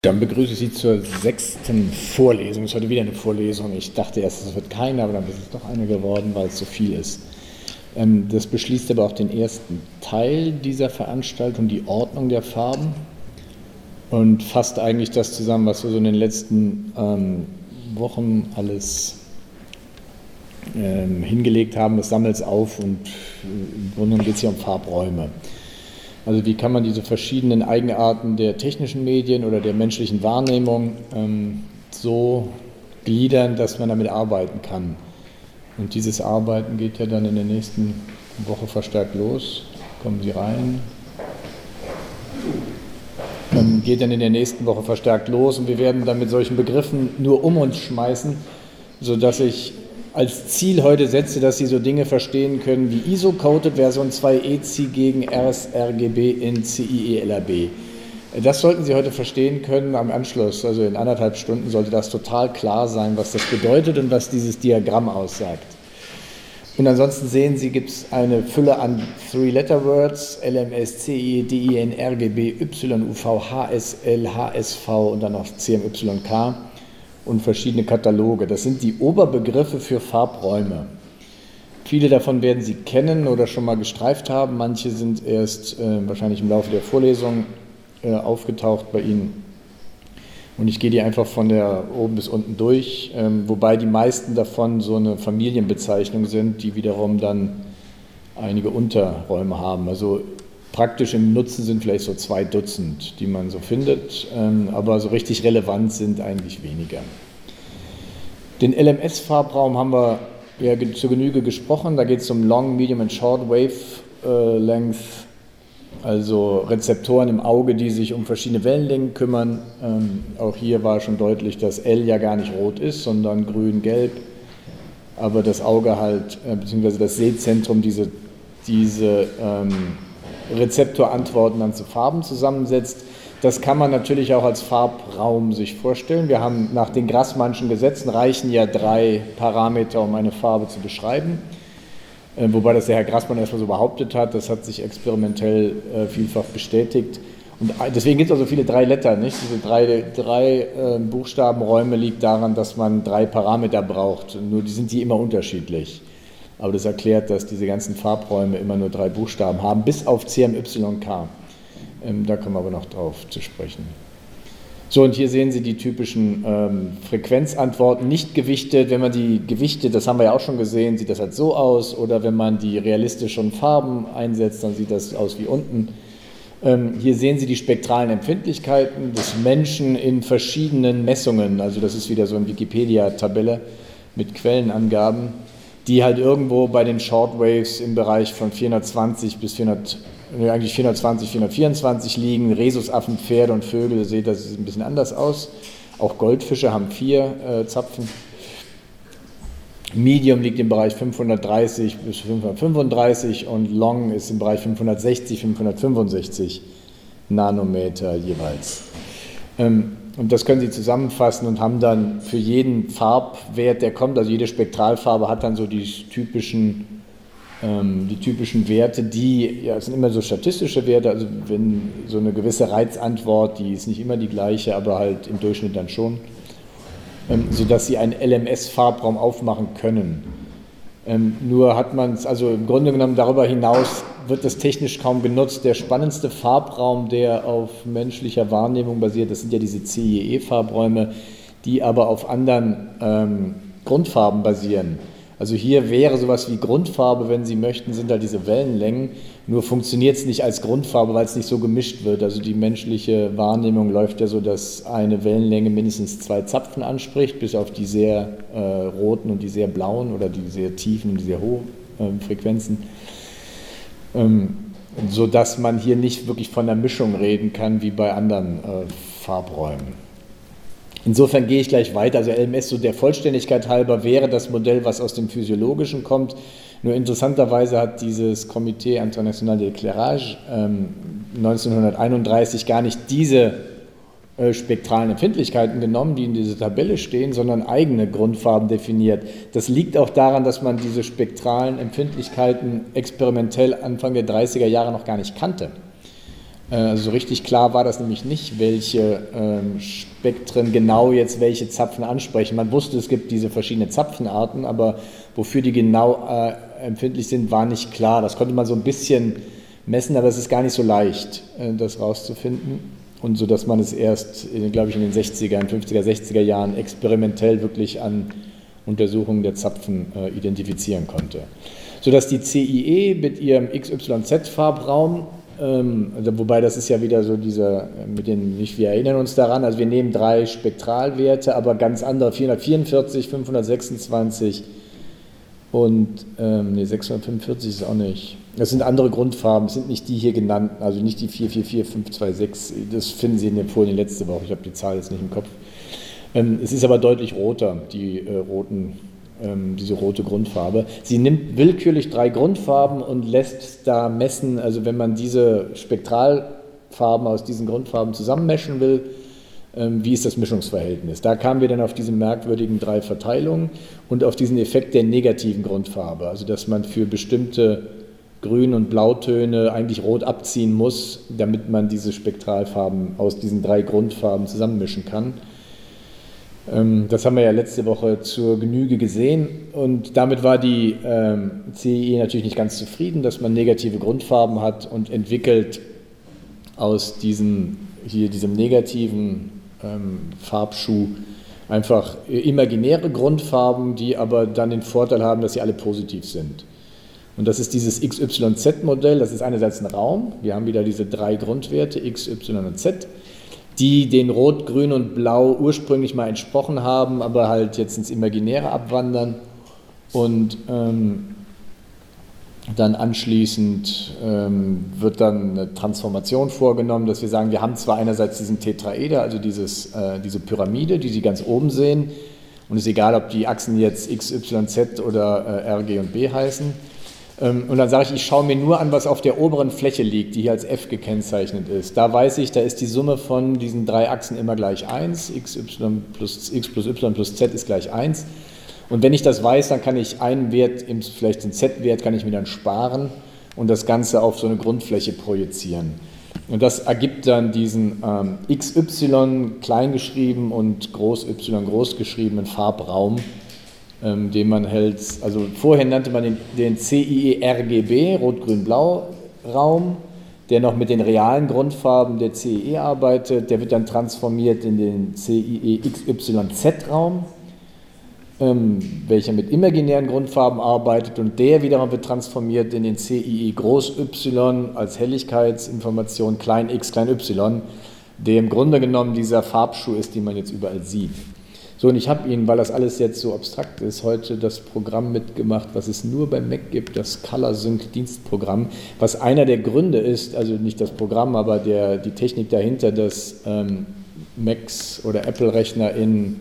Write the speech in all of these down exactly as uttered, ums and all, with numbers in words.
Dann begrüße ich Sie zur sechsten Vorlesung. Es ist heute wieder eine Vorlesung. Ich dachte erst, es wird keine, aber dann ist es doch eine geworden, weil es so viel ist. Das beschließt aber auch den ersten Teil dieser Veranstaltung, die Ordnung der Farben, und fasst eigentlich das zusammen, was wir so in den letzten ähm, Wochen alles ähm, hingelegt haben. Das sammelt es auf und im Grunde genommen geht es hier um Farbräume. Also wie kann man diese verschiedenen Eigenarten der technischen Medien oder der menschlichen Wahrnehmung ähm, so gliedern, dass man damit arbeiten kann. Und dieses Arbeiten geht ja dann in der nächsten Woche verstärkt los. Kommen Sie rein. Ähm, geht dann in der nächsten Woche verstärkt los und wir werden dann mit solchen Begriffen nur um uns schmeißen, sodass ich als Ziel heute setze, dass Sie so Dinge verstehen können wie I S O-Coded Version zwei E C I gegen R S R G B in C I E L R B. Das sollten Sie heute verstehen können am Anschluss, also in anderthalb Stunden sollte das total klar sein, was das bedeutet und was dieses Diagramm aussagt. Und ansonsten sehen Sie, gibt es eine Fülle an Three-Letter-Words, L M S, C I E, D I N, R G B, Y U V, H S L, H S V und dann noch C M Y K. Und verschiedene Kataloge. Das sind die Oberbegriffe für Farbräume. Viele davon werden Sie kennen oder schon mal gestreift haben. Manche sind erst äh, wahrscheinlich im Laufe der Vorlesung äh, aufgetaucht bei Ihnen. Und ich gehe die einfach von der oben bis unten durch, ähm, wobei die meisten davon so eine Familienbezeichnung sind, die wiederum dann einige Unterräume haben. Also praktisch im Nutzen sind vielleicht so zwei Dutzend, die man so findet, aber so richtig relevant sind eigentlich weniger. Den L M S-Farbraum haben wir ja zur Genüge gesprochen. Da geht es um Long, Medium und Short Wavelength, also Rezeptoren im Auge, die sich um verschiedene Wellenlängen kümmern. Auch hier war schon deutlich, dass L ja gar nicht rot ist, sondern grün-gelb, aber das Auge halt, beziehungsweise das Sehzentrum diese, diese ähm, Rezeptorantworten dann zu Farben zusammensetzt. Das kann man natürlich auch als Farbraum sich vorstellen. Wir haben nach den Grassmannschen Gesetzen reichen ja drei Parameter, um eine Farbe zu beschreiben. Äh, wobei das der Herr Grassmann erstmal so behauptet hat, das hat sich experimentell äh, vielfach bestätigt. Und deswegen gibt es auch so viele drei Letter, nicht? Diese drei, drei äh, Buchstabenräume liegt daran, dass man drei Parameter braucht. Nur die sind die immer unterschiedlich. Aber das erklärt, dass diese ganzen Farbräume immer nur drei Buchstaben haben, bis auf C M Y K. Ähm, da kommen wir aber noch drauf zu sprechen. So, und hier sehen Sie die typischen ähm, Frequenzantworten, nicht gewichtet. Wenn man die gewichtet, das haben wir ja auch schon gesehen, sieht das halt so aus. Oder wenn man die realistischen Farben einsetzt, dann sieht das aus wie unten. Ähm, hier sehen Sie die spektralen Empfindlichkeiten des Menschen in verschiedenen Messungen. Also das ist wieder so eine Wikipedia-Tabelle mit Quellenangaben, die halt irgendwo bei den Shortwaves im Bereich von vierhundertzwanzig bis vierhundert, ne, eigentlich vierhundertzwanzig, vierhundertvierundzwanzig liegen. Rhesusaffen, Pferde und Vögel, ihr seht, das sieht ein bisschen anders aus. Auch Goldfische haben vier äh, Zapfen. Medium liegt im Bereich fünfhundertdreißig bis fünfhundertfünfunddreißig und Long ist im Bereich fünfhundertsechzig, fünfhundertfünfundsechzig Nanometer jeweils. Ähm, Und das können Sie zusammenfassen und haben dann für jeden Farbwert, der kommt, also jede Spektralfarbe hat dann so die typischen, ähm, die typischen Werte, die, ja, es sind immer so statistische Werte, also wenn so eine gewisse Reizantwort, die ist nicht immer die gleiche, aber halt im Durchschnitt dann schon, ähm, sodass Sie einen L M S-Farbraum aufmachen können. Ähm, nur hat man es, also im Grunde genommen darüber hinaus wird das technisch kaum genutzt. Der spannendste Farbraum, der auf menschlicher Wahrnehmung basiert, das sind ja diese C I E-Farbräume, die aber auf anderen ähm, Grundfarben basieren. Also hier wäre sowas wie Grundfarbe, wenn Sie möchten, sind halt diese Wellenlängen, nur funktioniert es nicht als Grundfarbe, weil es nicht so gemischt wird. Also die menschliche Wahrnehmung läuft ja so, dass eine Wellenlänge mindestens zwei Zapfen anspricht, bis auf die sehr äh, roten und die sehr blauen oder die sehr tiefen und die sehr hohen äh, Frequenzen. Ähm, sodass man hier nicht wirklich von der Mischung reden kann, wie bei anderen äh, Farbräumen. Insofern gehe ich gleich weiter. Also L M S, so der Vollständigkeit halber, wäre das Modell, was aus dem Physiologischen kommt. Nur interessanterweise hat dieses Comité International d'Éclairage ähm, neunzehnhunderteinunddreißig gar nicht diese äh, spektralen Empfindlichkeiten genommen, die in dieser Tabelle stehen, sondern eigene Grundfarben definiert. Das liegt auch daran, dass man diese spektralen Empfindlichkeiten experimentell Anfang der dreißiger Jahre noch gar nicht kannte. Also so richtig klar war das nämlich nicht, welche ähm, Spektren genau jetzt welche Zapfen ansprechen. Man wusste, es gibt diese verschiedenen Zapfenarten, aber wofür die genau äh, empfindlich sind, war nicht klar. Das konnte man so ein bisschen messen, aber es ist gar nicht so leicht, äh, das rauszufinden. Und so, dass man es erst, glaube ich, in den sechziger, fünfziger, sechziger Jahren experimentell wirklich an Untersuchungen der Zapfen äh, identifizieren konnte. Sodass die C I E mit ihrem X Y Z-Farbraum, ähm, also wobei das ist ja wieder so dieser, mit den, nicht wir erinnern uns daran, also wir nehmen drei Spektralwerte, aber ganz andere, vierhundertvierundvierzig, fünfhundertsechsundzwanzig und, ähm, nee, sechshundertfünfundvierzig ist auch nicht. Das sind andere Grundfarben, das sind nicht die hier genannten, also nicht die vier vier vier, fünf zwei sechs, das finden Sie in den Folien letzte Woche, ich habe die Zahl jetzt nicht im Kopf. Ähm, es ist aber deutlich roter, die äh, roten, ähm, diese rote Grundfarbe. Sie nimmt willkürlich drei Grundfarben und lässt da messen, also wenn man diese Spektralfarben aus diesen Grundfarben zusammenmischen will, ähm, wie ist das Mischungsverhältnis. Da kamen wir dann auf diese merkwürdigen drei Verteilungen und auf diesen Effekt der negativen Grundfarbe, also dass man für bestimmte Grün- und Blautöne eigentlich rot abziehen muss, damit man diese Spektralfarben aus diesen drei Grundfarben zusammenmischen kann. Das haben wir ja letzte Woche zur Genüge gesehen und damit war die C I E natürlich nicht ganz zufrieden, dass man negative Grundfarben hat und entwickelt aus diesen, hier diesem negativen Farbschuh einfach imaginäre Grundfarben, die aber dann den Vorteil haben, dass sie alle positiv sind. Und das ist dieses X Y Z-Modell, das ist einerseits ein Raum, wir haben wieder diese drei Grundwerte X, Y und Z, die den Rot, Grün und Blau ursprünglich mal entsprochen haben, aber halt jetzt ins Imaginäre abwandern und ähm, dann anschließend ähm, wird dann eine Transformation vorgenommen, dass wir sagen, wir haben zwar einerseits diesen Tetraeder, also dieses, äh, diese Pyramide, die Sie ganz oben sehen, und es ist egal, ob die Achsen jetzt X, Y, Z oder äh, R, G und B heißen. Und dann sage ich, ich schaue mir nur an, was auf der oberen Fläche liegt, die hier als F gekennzeichnet ist. Da weiß ich, da ist die Summe von diesen drei Achsen immer gleich eins, x, y plus, x plus y plus z ist gleich eins. Und wenn ich das weiß, dann kann ich einen Wert, vielleicht den Z-Wert, kann ich mir dann sparen und das Ganze auf so eine Grundfläche projizieren. Und das ergibt dann diesen ähm, X Y kleingeschrieben und Groß Y großgeschriebenen Farbraum, Ähm, den man hält, also vorher nannte man den, den C I E R G B, Rot-Grün-Blau-Raum, der noch mit den realen Grundfarben der C I E arbeitet, der wird dann transformiert in den C I E X Y Z-Raum, ähm, welcher mit imaginären Grundfarben arbeitet und der wiederum wird transformiert in den C I E Groß-Y als Helligkeitsinformation klein x, klein y, der im Grunde genommen dieser Farbschuh ist, den man jetzt überall sieht. So, und ich habe Ihnen, weil das alles jetzt so abstrakt ist, heute das Programm mitgemacht, was es nur beim Mac gibt, das Color Sync Dienstprogramm, was einer der Gründe ist, also nicht das Programm, aber der, die Technik dahinter, dass ähm, Macs oder Apple-Rechner in,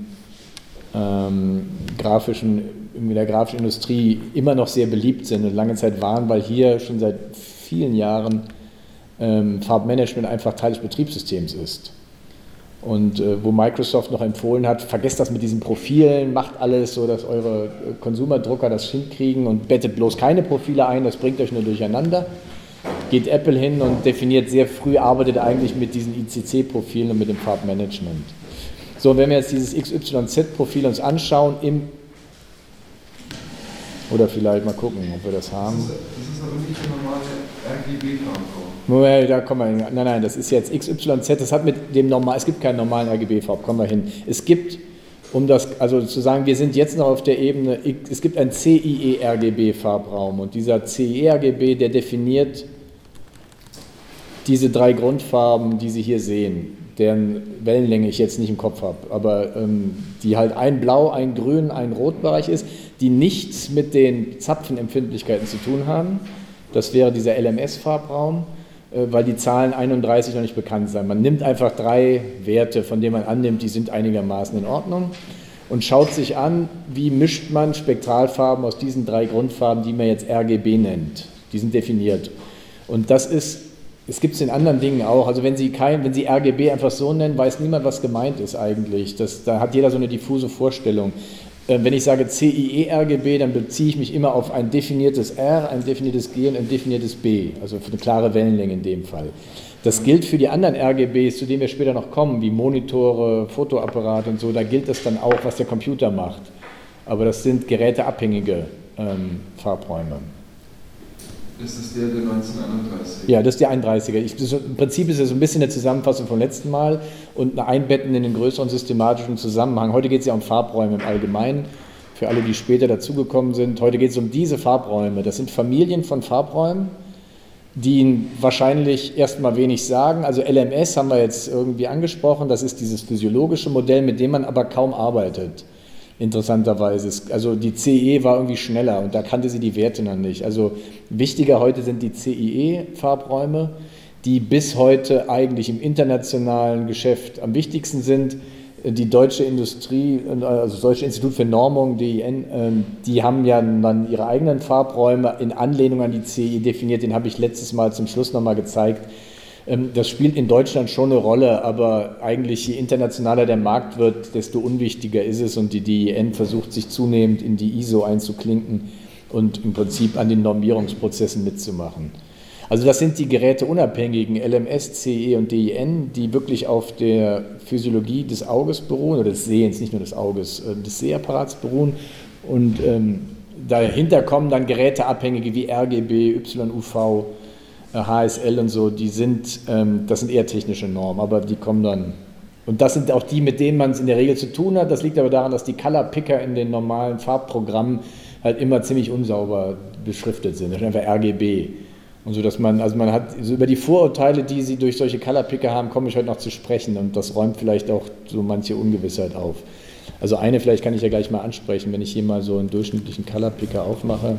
ähm, grafischen, in der grafischen Industrie immer noch sehr beliebt sind und lange Zeit waren, weil hier schon seit vielen Jahren ähm, Farbmanagement einfach Teil des Betriebssystems ist. Und äh, wo Microsoft noch empfohlen hat, vergesst das mit diesen Profilen, macht alles so, dass eure Konsumerdrucker das hinkriegen und bettet bloß keine Profile ein, das bringt euch nur durcheinander. Geht Apple hin und definiert sehr früh, arbeitet eigentlich mit diesen I C C-Profilen und mit dem Farbmanagement. So, wenn wir jetzt dieses X Y Z-Profil uns anschauen, im oder vielleicht mal gucken, ob wir das haben. Das ist, das ist aber nicht der normale R G B-Farbcode. Moment, da kommen wir hin. Nein, nein, das ist jetzt X Y Z, das hat mit dem normal, es gibt keinen normalen R G B-Farb, kommen wir hin. Es gibt, um das, also zu sagen, wir sind jetzt noch auf der Ebene, es gibt einen C I E R G B-Farbraum und dieser C I E R G B, der definiert diese drei Grundfarben, die Sie hier sehen, deren Wellenlänge ich jetzt nicht im Kopf habe, aber ähm, die halt ein Blau, ein Grün, ein Rotbereich ist, die nichts mit den Zapfenempfindlichkeiten zu tun haben. Das wäre dieser L M S-Farbraum, äh, weil die Zahlen einunddreißig noch nicht bekannt sind. Man nimmt einfach drei Werte, von denen man annimmt, die sind einigermaßen in Ordnung und schaut sich an, wie mischt man Spektralfarben aus diesen drei Grundfarben, die man jetzt R G B nennt. Die sind definiert. Und das ist, es gibt es in anderen Dingen auch, also wenn Sie, kein, wenn Sie R G B einfach so nennen, weiß niemand, was gemeint ist eigentlich. Das, da hat jeder so eine diffuse Vorstellung. Wenn ich sage C I E R G B, dann beziehe ich mich immer auf ein definiertes R, ein definiertes G und ein definiertes B, also für eine klare Wellenlänge in dem Fall. Das gilt für die anderen R G Bs, zu denen wir später noch kommen, wie Monitore, Fotoapparate und so, da gilt das dann auch, was der Computer macht. Aber das sind geräteabhängige ähm, Farbräume. Ist das der der neunzehnhunderteinunddreißig? Ja, das ist der einunddreißiger. Ich, das, Im Prinzip ist es so ein bisschen eine Zusammenfassung vom letzten Mal und ein Einbetten in den größeren systematischen Zusammenhang. Heute geht es ja um Farbräume im Allgemeinen, für alle, die später dazugekommen sind. Heute geht es um diese Farbräume. Das sind Familien von Farbräumen, die Ihnen wahrscheinlich erstmal wenig sagen. Also L M S haben wir jetzt irgendwie angesprochen, das ist dieses physiologische Modell, mit dem man aber kaum arbeitet, interessanterweise. Also die C E E war irgendwie schneller und da kannte sie die Werte noch nicht. Also wichtiger heute sind die C I E-Farbräume, die bis heute eigentlich im internationalen Geschäft am wichtigsten sind. Die Deutsche Industrie, also das Deutsche Institut für Normung, D I N, die haben ja dann ihre eigenen Farbräume in Anlehnung an die C I E definiert. Den habe ich letztes Mal zum Schluss nochmal gezeigt. Das spielt in Deutschland schon eine Rolle, aber eigentlich je internationaler der Markt wird, desto unwichtiger ist es und die D I N versucht sich zunehmend in die I S O einzuklinken und im Prinzip an den Normierungsprozessen mitzumachen. Also das sind die geräteunabhängigen L M S, C E und D I N, die wirklich auf der Physiologie des Auges beruhen, oder des Sehens, nicht nur des Auges, des Sehapparats beruhen. Und ähm, dahinter kommen dann geräteabhängige wie R G B, Y U V, H S L und so, die sind, ähm, das sind eher technische Normen, aber die kommen dann. Und das sind auch die, mit denen man es in der Regel zu tun hat. Das liegt aber daran, dass die Color Picker in den normalen Farbprogrammen halt immer ziemlich unsauber beschriftet sind. Das ist einfach R G B. Und so, dass man, also man hat, so über die Vorurteile, die sie durch solche Color Picker haben, komme ich heute noch zu sprechen und das räumt vielleicht auch so manche Ungewissheit auf. Also eine vielleicht kann ich ja gleich mal ansprechen, wenn ich hier mal so einen durchschnittlichen Color Picker aufmache.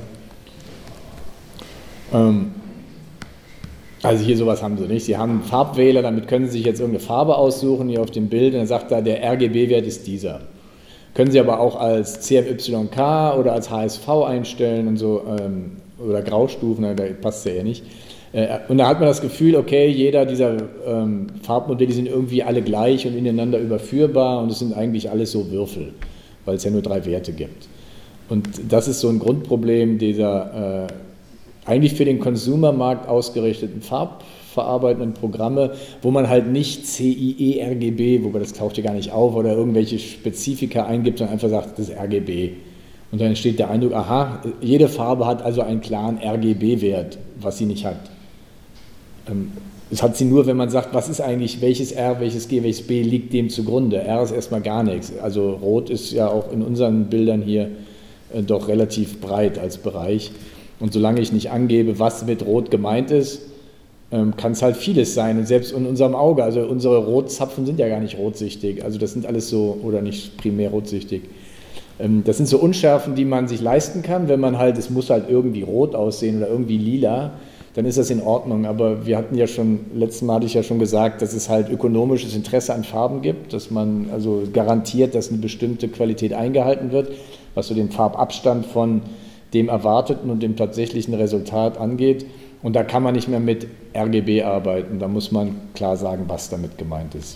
Ähm, also hier sowas haben sie nicht. Sie haben einen Farbwähler, damit können Sie sich jetzt irgendeine Farbe aussuchen, hier auf dem Bild, und dann sagt da, der R G B-Wert ist dieser. Können Sie aber auch als C M Y K oder als H S V einstellen und so, ähm, oder Graustufen, da passt es ja eher nicht. Und da hat man das Gefühl, okay, jeder dieser ähm, Farbmodelle sind irgendwie alle gleich und ineinander überführbar und es sind eigentlich alles so Würfel, weil es ja nur drei Werte gibt. Und das ist so ein Grundproblem dieser äh, eigentlich für den Consumermarkt ausgerichteten farbverarbeitenden Programme, wo man halt nicht C I E R G B, wobei das taucht hier gar nicht auf, oder irgendwelche Spezifika eingibt, sondern einfach sagt, das ist R G B. Und dann entsteht der Eindruck, aha, jede Farbe hat also einen klaren R G B-Wert, was sie nicht hat. Es hat sie nur, wenn man sagt, was ist eigentlich, welches R, welches G, welches B liegt dem zugrunde. R ist erstmal gar nichts. Also Rot ist ja auch in unseren Bildern hier doch relativ breit als Bereich. Und solange ich nicht angebe, was mit Rot gemeint ist, kann es halt vieles sein. Und selbst in unserem Auge, also unsere Rotzapfen sind ja gar nicht rotsichtig. Also das sind alles so, oder nicht primär rotsichtig. Das sind so Unschärfen, die man sich leisten kann, wenn man halt, es muss halt irgendwie rot aussehen oder irgendwie lila, dann ist das in Ordnung. Aber wir hatten ja schon, letztes Mal hatte ich ja schon gesagt, dass es halt ökonomisches Interesse an Farben gibt, dass man also garantiert, dass eine bestimmte Qualität eingehalten wird, was so den Farbabstand von dem erwarteten und dem tatsächlichen Resultat angeht. Und da kann man nicht mehr mit R G B arbeiten, da muss man klar sagen, was damit gemeint ist.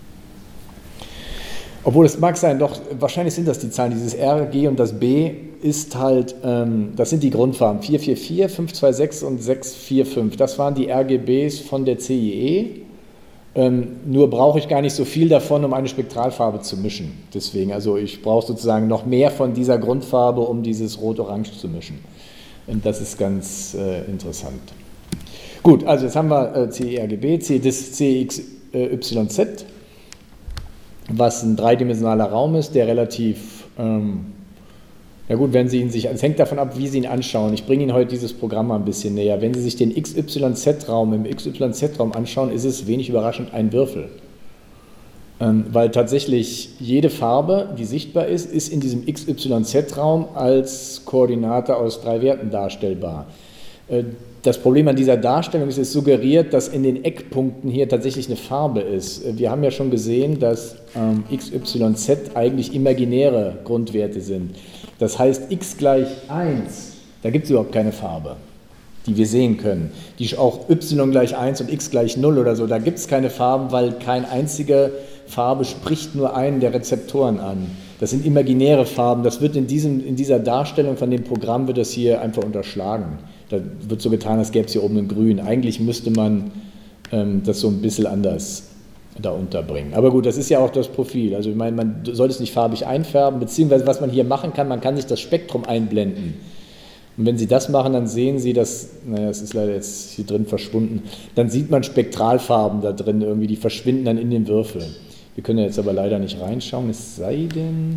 Obwohl es mag sein, doch wahrscheinlich sind das die Zahlen, dieses R, G und das B ist halt, ähm, das sind die Grundfarben, vier vier vier, fünf zwei sechs und sechs vier fünf, das waren die R G Bs von der C I E, ähm, nur brauche ich gar nicht so viel davon, um eine Spektralfarbe zu mischen, deswegen, also ich brauche sozusagen noch mehr von dieser Grundfarbe, um dieses Rot-Orange zu mischen, und das ist ganz äh, interessant. Gut, also jetzt haben wir äh, C I E R G B, das C X Y Z, was ein dreidimensionaler Raum ist, der relativ, ähm, ja gut, wenn Sie ihn sich, es hängt davon ab, wie Sie ihn anschauen. Ich bringe Ihnen heute dieses Programm mal ein bisschen näher. Wenn Sie sich den X Y Z-Raum im X Y Z-Raum anschauen, ist es wenig überraschend ein Würfel. Ähm, weil tatsächlich jede Farbe, die sichtbar ist, ist in diesem X Y Z-Raum als Koordinate aus drei Werten darstellbar. Äh, Das Problem an dieser Darstellung ist, es suggeriert, dass in den Eckpunkten hier tatsächlich eine Farbe ist. Wir haben ja schon gesehen, dass ähm, X Y Z eigentlich imaginäre Grundwerte sind. Das heißt, x gleich eins, da gibt es überhaupt keine Farbe, die wir sehen können. Die auch y gleich eins und x gleich null oder so, da gibt es keine Farben, weil keine einzige Farbe spricht nur einen der Rezeptoren an. Das sind imaginäre Farben, das wird in, diesem, in dieser Darstellung von dem Programm wird das hier einfach unterschlagen. Da wird so getan, als gäbe es hier oben ein Grün. Eigentlich müsste man ähm, das so ein bisschen anders da unterbringen. Aber gut, das ist ja auch das Profil. Also ich meine, man soll es nicht farbig einfärben, beziehungsweise was man hier machen kann, man kann sich das Spektrum einblenden. Und wenn Sie das machen, dann sehen Sie, dass, naja, es ist leider jetzt hier drin verschwunden, dann sieht man Spektralfarben da drin irgendwie, die verschwinden dann in den Würfeln. Wir können ja jetzt aber leider nicht reinschauen, es sei denn,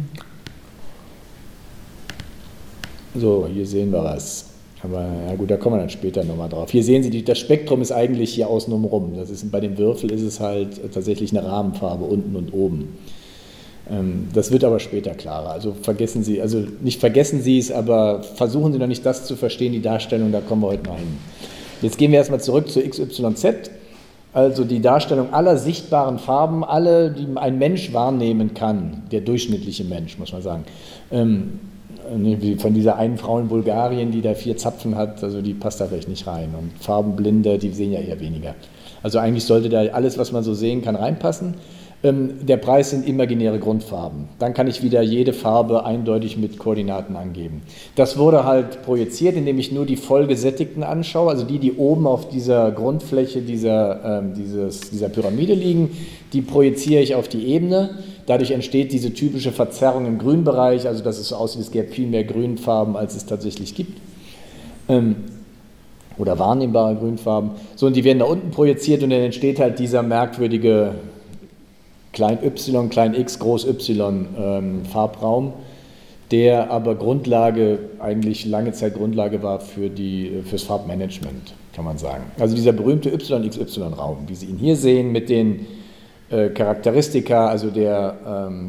so, hier sehen wir was. Aber ja gut, da kommen wir dann später nochmal drauf. Hier sehen Sie, das Spektrum ist eigentlich hier außenrum rum. Das ist, bei dem Würfel ist es halt tatsächlich eine Rahmenfarbe unten und oben. Das wird aber später klarer. Also vergessen Sie, also nicht vergessen Sie es, aber versuchen Sie noch nicht das zu verstehen, die Darstellung, da kommen wir heute mal hin. Jetzt gehen wir erstmal zurück zu X Y Z, also die Darstellung aller sichtbaren Farben, alle, die ein Mensch wahrnehmen kann, der durchschnittliche Mensch, muss man sagen. Von dieser einen Frau in Bulgarien, die da vier Zapfen hat, also die passt da vielleicht nicht rein. Und Farbenblinde, die sehen ja eher weniger. Also eigentlich sollte da alles, was man so sehen kann, reinpassen. Der Preis sind imaginäre Grundfarben. Dann kann ich wieder jede Farbe eindeutig mit Koordinaten angeben. Das wurde halt projiziert, indem ich nur die vollgesättigten anschaue, also die, die oben auf dieser Grundfläche dieser, äh, dieses, dieser Pyramide liegen, die projiziere ich auf die Ebene. Dadurch entsteht diese typische Verzerrung im Grünbereich, also dass es so aussieht, es gäbe viel mehr Grünfarben, als es tatsächlich gibt. Ähm, oder wahrnehmbare Grünfarben. So, und die werden da unten projiziert und dann entsteht halt dieser merkwürdige klein y, klein x, groß y ähm, Farbraum, der aber Grundlage, eigentlich lange Zeit Grundlage war für die, fürs Farbmanagement, kann man sagen. Also dieser berühmte Y X Y-Raum, wie Sie ihn hier sehen, mit den äh, Charakteristika, also der ähm,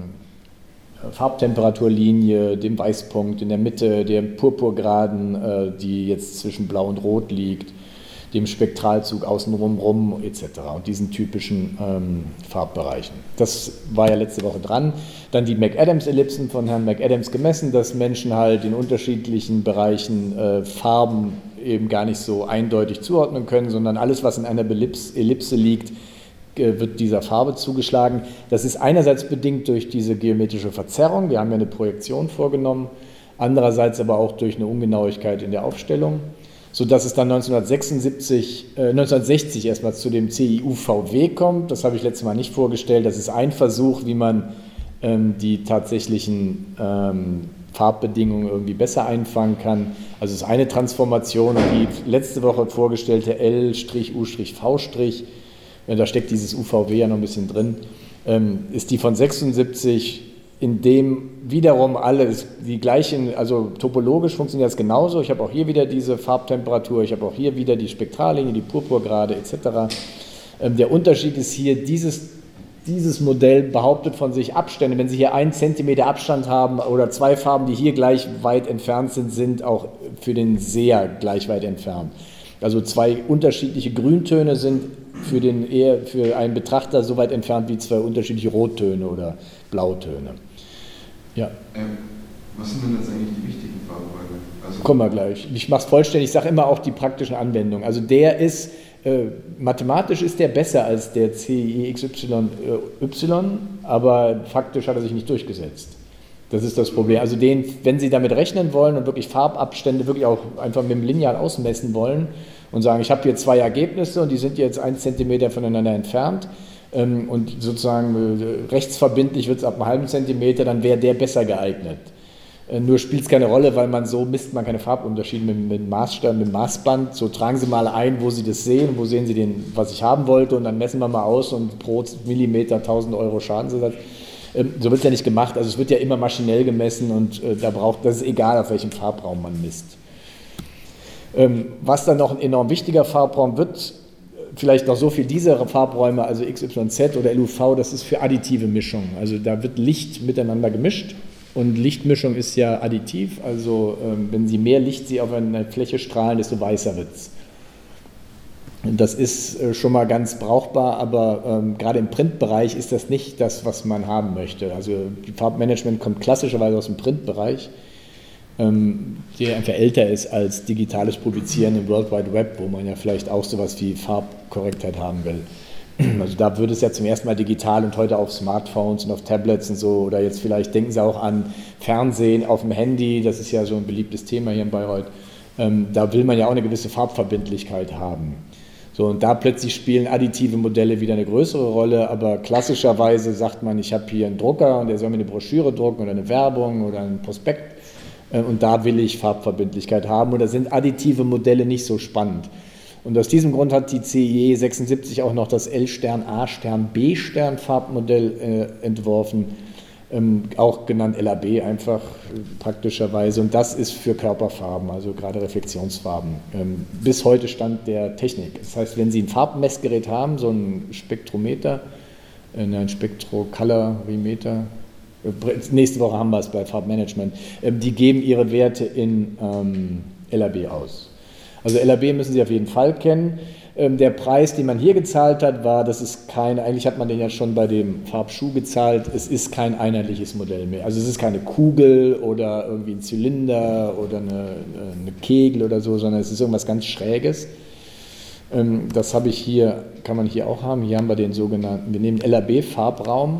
Farbtemperaturlinie, dem Weißpunkt in der Mitte, der Purpurgraden, äh, die jetzt zwischen Blau und Rot liegt, dem Spektralzug außenrum rum et cetera und diesen typischen ähm, Farbbereichen. Das war ja letzte Woche dran. Dann die McAdams-Ellipsen von Herrn McAdams gemessen, dass Menschen halt in unterschiedlichen Bereichen äh, Farben eben gar nicht so eindeutig zuordnen können, sondern alles, was in einer Ellipse liegt, äh, wird dieser Farbe zugeschlagen. Das ist einerseits bedingt durch diese geometrische Verzerrung, wir haben ja eine Projektion vorgenommen, andererseits aber auch durch eine Ungenauigkeit in der Aufstellung, sodass es dann neunzehnhundertsechsundsiebzig, äh, neunzehnhundertsechzig erstmal zu dem C I U V W kommt. Das habe ich letztes Mal nicht vorgestellt. Das ist ein Versuch, wie man ähm, die tatsächlichen ähm, Farbbedingungen irgendwie besser einfangen kann. Also es ist eine Transformation, und die letzte Woche vorgestellte L U V', äh, da steckt dieses U V W ja noch ein bisschen drin, ähm, ist die von sechsundsiebzig, in dem wiederum alles die gleichen, also topologisch funktioniert das genauso. Ich habe auch hier wieder diese Farbtemperatur, ich habe auch hier wieder die Spektrallinie, die Purpurgrade et cetera. Ähm, der Unterschied ist hier, dieses, dieses Modell behauptet von sich Abstände. Wenn Sie hier einen Zentimeter Abstand haben oder zwei Farben, die hier gleich weit entfernt sind, sind auch für den Seher gleich weit entfernt. Also zwei unterschiedliche Grüntöne sind für, den eher, für einen Betrachter so weit entfernt wie zwei unterschiedliche Rottöne oder Blautöne. Ja. Ähm, was sind denn jetzt eigentlich die wichtigen Farbräume? Also Kommen wir gleich. Ich mache es vollständig, ich sage immer auch die praktischen Anwendungen. Also der ist, äh, mathematisch ist der besser als der C I X Y, äh, Y, aber faktisch hat er sich nicht durchgesetzt. Das ist das Problem. Also den, wenn Sie damit rechnen wollen und wirklich Farbabstände wirklich auch einfach mit dem Lineal ausmessen wollen und sagen, ich habe hier zwei Ergebnisse und die sind jetzt ein Zentimeter voneinander entfernt, und sozusagen rechtsverbindlich wird es ab einem halben Zentimeter, dann wäre der besser geeignet. Nur spielt es keine Rolle, weil man so misst man keine Farbunterschiede mit, mit Maßstab, mit Maßband. So tragen Sie mal ein, wo Sie das sehen, wo sehen Sie den, was ich haben wollte, und dann messen wir mal aus und pro Millimeter tausend Euro Schadensersatz. So wird es ja nicht gemacht, also es wird ja immer maschinell gemessen, und da braucht, das ist egal, auf welchem Farbraum man misst. Was dann noch ein enorm wichtiger Farbraum wird, vielleicht noch so viel, diese Farbräume, also X Y Z oder L U V, das ist für additive Mischungen. Also da wird Licht miteinander gemischt, und Lichtmischung ist ja additiv, also ähm, wenn Sie mehr Licht Sie auf eine Fläche strahlen, desto weißer wird es. Das ist äh, schon mal ganz brauchbar, aber ähm, gerade im Printbereich ist das nicht das, was man haben möchte. Also Farbmanagement kommt klassischerweise aus dem Printbereich, der einfach älter ist als digitales Publizieren im World Wide Web, wo man ja vielleicht auch sowas wie Farbkorrektheit haben will. Also da wird es ja zum ersten Mal digital und heute auf Smartphones und auf Tablets und so, oder jetzt vielleicht denken Sie auch an Fernsehen auf dem Handy, das ist ja so ein beliebtes Thema hier in Bayreuth. Da will man ja auch eine gewisse Farbverbindlichkeit haben. So, und da plötzlich spielen additive Modelle wieder eine größere Rolle, aber klassischerweise sagt man, ich habe hier einen Drucker und der soll mir eine Broschüre drucken oder eine Werbung oder einen Prospekt und da will ich Farbverbindlichkeit haben und da sind additive Modelle nicht so spannend. Und aus diesem Grund hat die C I E sechsundsiebzig auch noch das L-Stern, A-Stern, B-Stern Farbmodell äh, entworfen, ähm, auch genannt L A B einfach äh, praktischerweise. Und das ist für Körperfarben, also gerade Reflexionsfarben, ähm, bis heute Stand der Technik. Das heißt, wenn Sie ein Farbmessgerät haben, so ein Spektrometer, äh, ein Spektrocolorimeter, äh, nächste Woche haben wir es bei Farbmanagement, äh, die geben ihre Werte in ähm, L A B aus. Also L A B müssen Sie auf jeden Fall kennen. Ähm, der Preis, den man hier gezahlt hat, war, das ist kein, eigentlich hat man den ja schon bei dem Farbschuh gezahlt, es ist kein einheitliches Modell mehr. Also es ist keine Kugel oder irgendwie ein Zylinder oder eine, eine Kegel oder so, sondern es ist irgendwas ganz Schräges. Ähm, das habe ich hier, kann man hier auch haben. Hier haben wir den sogenannten, wir nehmen L A B-Farbraum.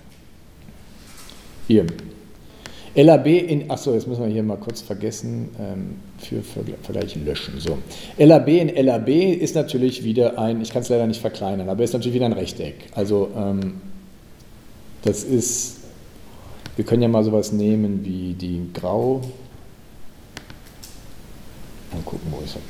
Hier. L A B in, achso, jetzt müssen wir hier mal kurz vergessen, ähm, für Vergleich löschen. So. L A B in L A B ist natürlich wieder ein, ich kann es leider nicht verkleinern, aber ist natürlich wieder ein Rechteck. Also ähm, das ist, wir können ja mal sowas nehmen wie die Grau, mal gucken, wo ist das?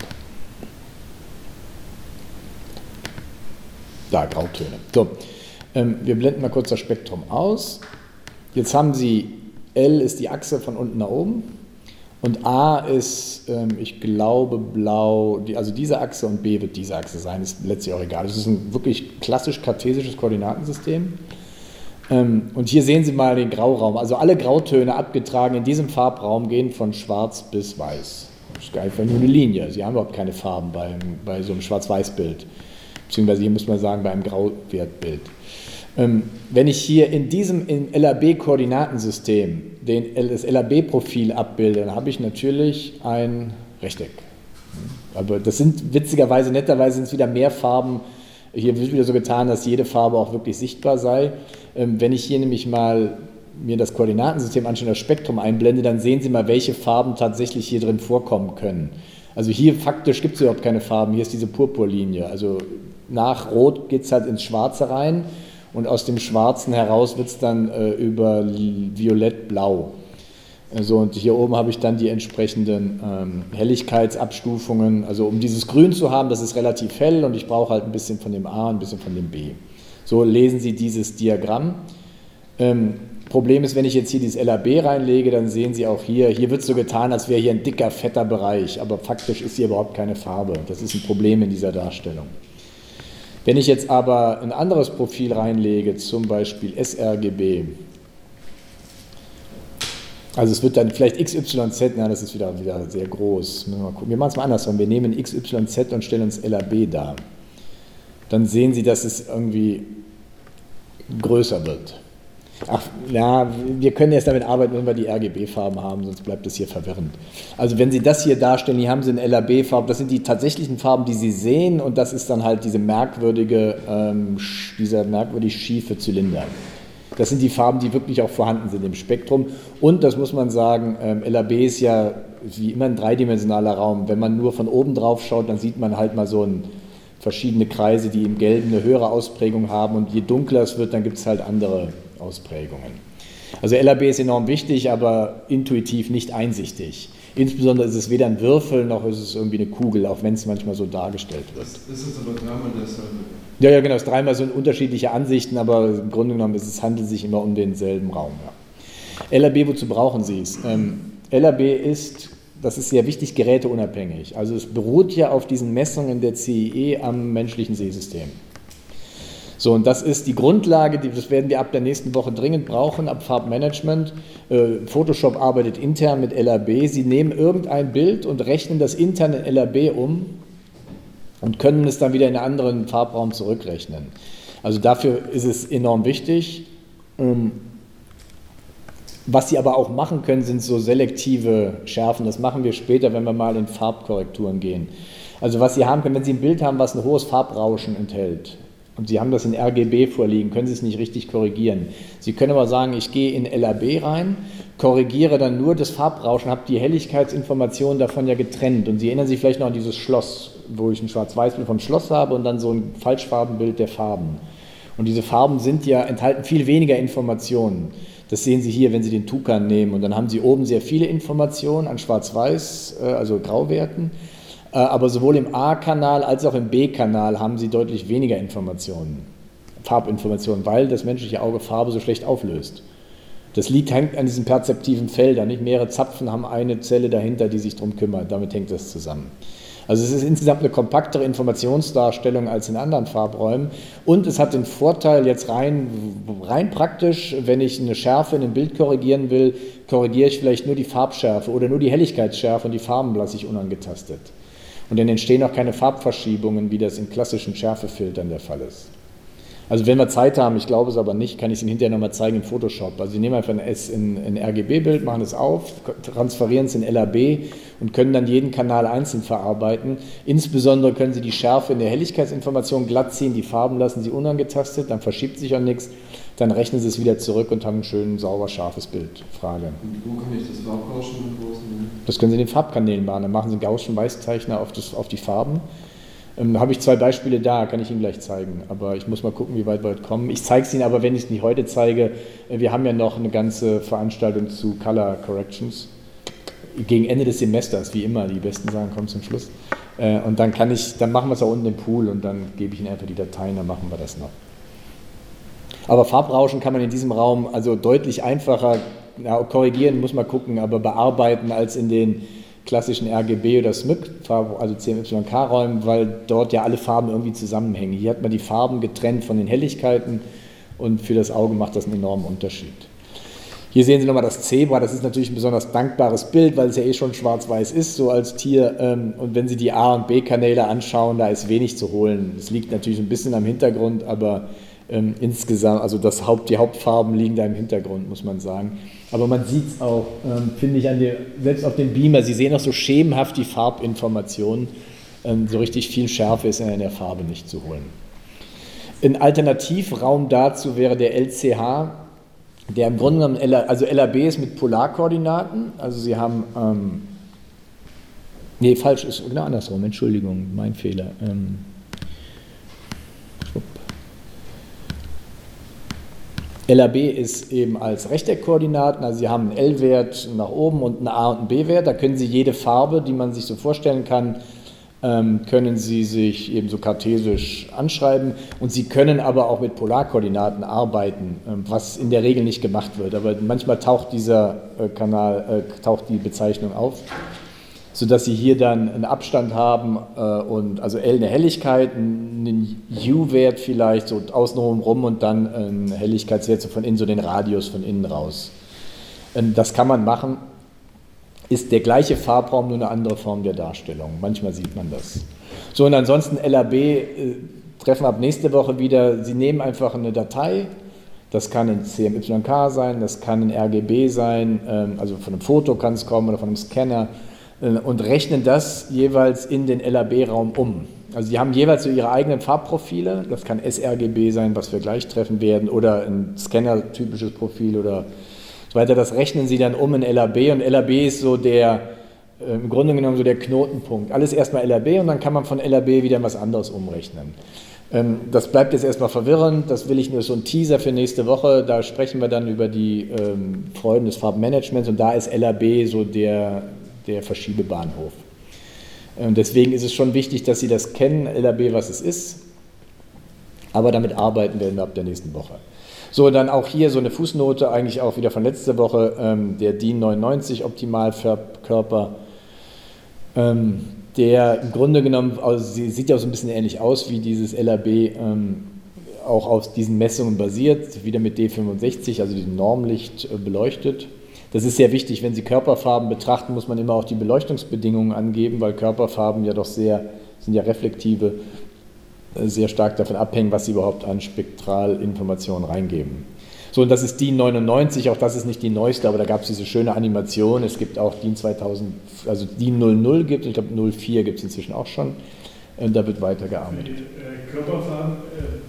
Da, Grautöne. So, ähm, wir blenden mal kurz das Spektrum aus. Jetzt haben Sie L ist die Achse von unten nach oben und A ist, ähm, ich glaube, blau, die, also diese Achse und B wird diese Achse sein, ist letztlich auch egal. Das ist ein wirklich klassisch kartesisches Koordinatensystem. Ähm, und hier sehen Sie mal den Grauraum, also alle Grautöne abgetragen in diesem Farbraum gehen von schwarz bis weiß. Das ist einfach nur eine Linie, Sie haben überhaupt keine Farben beim, bei so einem Schwarz-Weiß-Bild, beziehungsweise hier muss man sagen, bei einem Grauwertbild. Wenn ich hier in diesem L A B-Koordinatensystem den, das L A B-Profil abbilde, dann habe ich natürlich ein Rechteck. Aber das sind witzigerweise, netterweise sind es wieder mehr Farben. Hier wird wieder so getan, dass jede Farbe auch wirklich sichtbar sei. Wenn ich hier nämlich mal mir das Koordinatensystem anschaue, das Spektrum einblende, dann sehen Sie mal, welche Farben tatsächlich hier drin vorkommen können. Also hier faktisch gibt es überhaupt keine Farben. Hier ist diese Purpurlinie. Also nach Rot geht es halt ins Schwarze rein. Und aus dem Schwarzen heraus wird es dann äh, über Violett-Blau. Also, und hier oben habe ich dann die entsprechenden ähm, Helligkeitsabstufungen. Also um dieses Grün zu haben, das ist relativ hell und ich brauche halt ein bisschen von dem A und ein bisschen von dem B. So lesen Sie dieses Diagramm. Ähm, Problem ist, wenn ich jetzt hier dieses L A B reinlege, dann sehen Sie auch hier, hier wird so getan, als wäre hier ein dicker, fetter Bereich, aber faktisch ist hier überhaupt keine Farbe. Das ist ein Problem in dieser Darstellung. Wenn ich jetzt aber ein anderes Profil reinlege, zum Beispiel s R G B, also es wird dann vielleicht X Y Z, na, das ist wieder, wieder sehr groß. Wir, mal gucken. Wir machen es mal andersrum. Wir nehmen X Y Z und stellen uns L A B dar. Dann sehen Sie, dass es irgendwie größer wird. Ach, ja, wir können jetzt damit arbeiten, wenn wir die R G B-Farben haben, sonst bleibt das hier verwirrend. Also wenn Sie das hier darstellen, hier haben Sie eine L A B-Farbe, das sind die tatsächlichen Farben, die Sie sehen und das ist dann halt diese merkwürdige, ähm, dieser merkwürdig schiefe Zylinder. Das sind die Farben, die wirklich auch vorhanden sind im Spektrum und das muss man sagen, ähm, L A B ist ja wie immer ein dreidimensionaler Raum. Wenn man nur von oben drauf schaut, dann sieht man halt mal so ein, verschiedene Kreise, die im Gelben eine höhere Ausprägung haben und je dunkler es wird, dann gibt es halt andere Ausprägungen. Also L A B ist enorm wichtig, aber intuitiv nicht einsichtig. Insbesondere ist es weder ein Würfel, noch ist es irgendwie eine Kugel, auch wenn es manchmal so dargestellt wird. Das ist jetzt aber dreimal dasselbe. Ja, ja, genau, es ist dreimal so unterschiedliche Ansichten, aber im Grunde genommen ist es, handelt sich immer um denselben Raum. Ja. L A B, wozu brauchen Sie es? Ähm, L A B ist, das ist sehr wichtig, geräteunabhängig. Also es beruht ja auf diesen Messungen der C I E am menschlichen Sehsystem. So, und das ist die Grundlage, die, das werden wir ab der nächsten Woche dringend brauchen, ab Farbmanagement. Äh, Photoshop arbeitet intern mit L A B. Sie nehmen irgendein Bild und rechnen das intern in L A B um und können es dann wieder in einen anderen Farbraum zurückrechnen. Also dafür ist es enorm wichtig. Ähm, was Sie aber auch machen können, sind so selektive Schärfen. Das machen wir später, wenn wir mal in Farbkorrekturen gehen. Also was Sie haben können, wenn Sie ein Bild haben, was ein hohes Farbrauschen enthält, und Sie haben das in R G B vorliegen, können Sie es nicht richtig korrigieren. Sie können aber sagen, ich gehe in L A B rein, korrigiere dann nur das Farbrauschen, habe die Helligkeitsinformationen davon ja getrennt. Und Sie erinnern sich vielleicht noch an dieses Schloss, wo ich ein Schwarz-Weiß-Bild vom Schloss habe und dann so ein Falschfarbenbild der Farben. Und diese Farben sind ja, enthalten viel weniger Informationen. Das sehen Sie hier, wenn Sie den Tukan nehmen. Und dann haben Sie oben sehr viele Informationen an Schwarz-Weiß, also Grauwerten. Aber sowohl im A-Kanal als auch im B-Kanal haben Sie deutlich weniger Informationen, Farbinformationen, weil das menschliche Auge Farbe so schlecht auflöst. Das liegt hängt an diesen perzeptiven Feldern. Nicht? Mehrere Zapfen haben eine Zelle dahinter, die sich darum kümmert. Damit hängt das zusammen. Also es ist insgesamt eine kompaktere Informationsdarstellung als in anderen Farbräumen. Und es hat den Vorteil jetzt rein, rein praktisch, wenn ich eine Schärfe in einem Bild korrigieren will, korrigiere ich vielleicht nur die Farbschärfe oder nur die Helligkeitsschärfe und die Farben lasse ich unangetastet. Und dann entstehen auch keine Farbverschiebungen, wie das in klassischen Schärfefiltern der Fall ist. Also wenn wir Zeit haben, ich glaube es aber nicht, kann ich es Ihnen hinterher nochmal zeigen in Photoshop. Also Sie nehmen einfach ein S in, in R G B-Bild, machen es auf, transferieren es in L A B und können dann jeden Kanal einzeln verarbeiten. Insbesondere können Sie die Schärfe in der Helligkeitsinformation glatt ziehen, die Farben lassen Sie unangetastet, dann verschiebt sich auch nichts, dann rechnen Sie es wieder zurück und haben ein schön sauber scharfes Bild. Frage. Und wo kann ich das Farbrauschen mit großen? Das können Sie in den Farbkanälen machen. Dann machen Sie einen Gaußschen Weißzeichner auf, das, auf die Farben. Ähm, habe ich zwei Beispiele da, kann ich Ihnen gleich zeigen. Aber ich muss mal gucken, wie weit wir heute kommen. Ich zeige es Ihnen aber, wenn ich es nicht heute zeige. Wir haben ja noch eine ganze Veranstaltung zu Color Corrections. Gegen Ende des Semesters, wie immer. Die besten Sachen kommen zum Schluss. Äh, und dann kann ich, dann machen wir es auch unten im Pool und dann gebe ich Ihnen einfach die Dateien, dann machen wir das noch. Aber Farbrauschen kann man in diesem Raum also deutlich einfacher, ja, korrigieren muss man gucken, aber bearbeiten als in den klassischen R G B oder S M Y K, also C M Y K-Räumen, weil dort ja alle Farben irgendwie zusammenhängen. Hier hat man die Farben getrennt von den Helligkeiten und für das Auge macht das einen enormen Unterschied. Hier sehen Sie nochmal das Zebra, das ist natürlich ein besonders dankbares Bild, weil es ja eh schon schwarz-weiß ist, so als Tier. Und wenn Sie die A- und B-Kanäle anschauen, da ist wenig zu holen. Es liegt natürlich ein bisschen am Hintergrund, aber ähm, insgesamt, also das Haupt, die Hauptfarben liegen da im Hintergrund, muss man sagen. Aber man sieht es auch, ähm, finde ich, an der, selbst auf dem Beamer, Sie sehen auch so schemenhaft die Farbinformationen. Ähm, so richtig viel Schärfe ist in der Farbe nicht zu holen. Ein Alternativraum dazu wäre der L C H, der im Grunde genommen, also L A B ist mit Polarkoordinaten, also Sie haben, ähm, nee, falsch, ist genau andersrum, Entschuldigung, mein Fehler. Ähm, L A B ist eben als Rechteckkoordinaten, also Sie haben einen L-Wert nach oben und einen A- und einen B-Wert, da können Sie jede Farbe, die man sich so vorstellen kann, ähm, können Sie sich eben so kartesisch anschreiben und Sie können aber auch mit Polarkoordinaten arbeiten, ähm, was in der Regel nicht gemacht wird, aber manchmal taucht dieser äh, Kanal, äh, taucht die Bezeichnung auf, sodass Sie hier dann einen Abstand haben äh, und also L eine Helligkeit, einen U-Wert vielleicht so außenrum rum und dann einen Helligkeitswert so von innen, so den Radius von innen raus. Ähm, das kann man machen, ist der gleiche Farbraum, nur eine andere Form der Darstellung. Manchmal sieht man das. So, und ansonsten L A B äh, treffen wir ab nächste Woche wieder. Sie nehmen einfach eine Datei, das kann in C M Y K sein, das kann in R G B sein, ähm, also von einem Foto kann es kommen oder von einem Scanner, und rechnen das jeweils in den L A B-Raum um. Also die haben jeweils so ihre eigenen Farbprofile, das kann S R G B sein, was wir gleich treffen werden, oder ein Scanner-typisches Profil oder so weiter. Das rechnen sie dann um in L A B und L A B ist so der, äh, im Grunde genommen so der Knotenpunkt. Alles erstmal L A B und dann kann man von L A B wieder was anderes umrechnen. Ähm, das bleibt jetzt erstmal verwirrend, das will ich nur so ein Teaser für nächste Woche, da sprechen wir dann über die ähm, Freuden des Farbmanagements und da ist L A B so der der Verschiebebahnhof. Und deswegen ist es schon wichtig, dass Sie das kennen, L A B, was es ist, aber damit arbeiten werden wir ab der nächsten Woche. So, dann auch hier so eine Fußnote, eigentlich auch wieder von letzter Woche, ähm, der D I N neunundneunzig Optimalfarbkörper, ähm, der im Grunde genommen, also sieht ja auch so ein bisschen ähnlich aus wie dieses L A B, ähm, auch auf diesen Messungen basiert, wieder mit D fünfundsechzig, also diesem Normlicht äh, beleuchtet. Das ist sehr wichtig, wenn Sie Körperfarben betrachten, muss man immer auch die Beleuchtungsbedingungen angeben, weil Körperfarben ja doch sehr, sind ja reflektive, sehr stark davon abhängen, was Sie überhaupt an Spektralinformationen reingeben. So, und das ist D I N neunundneunzig, auch das ist nicht die neueste, aber da gab es diese schöne Animation, es gibt auch D I N zweitausend, also D I N null null gibt es, ich glaube null vier gibt es inzwischen auch schon, und da wird weitergearbeitet. Für die äh, Körperfarben, äh,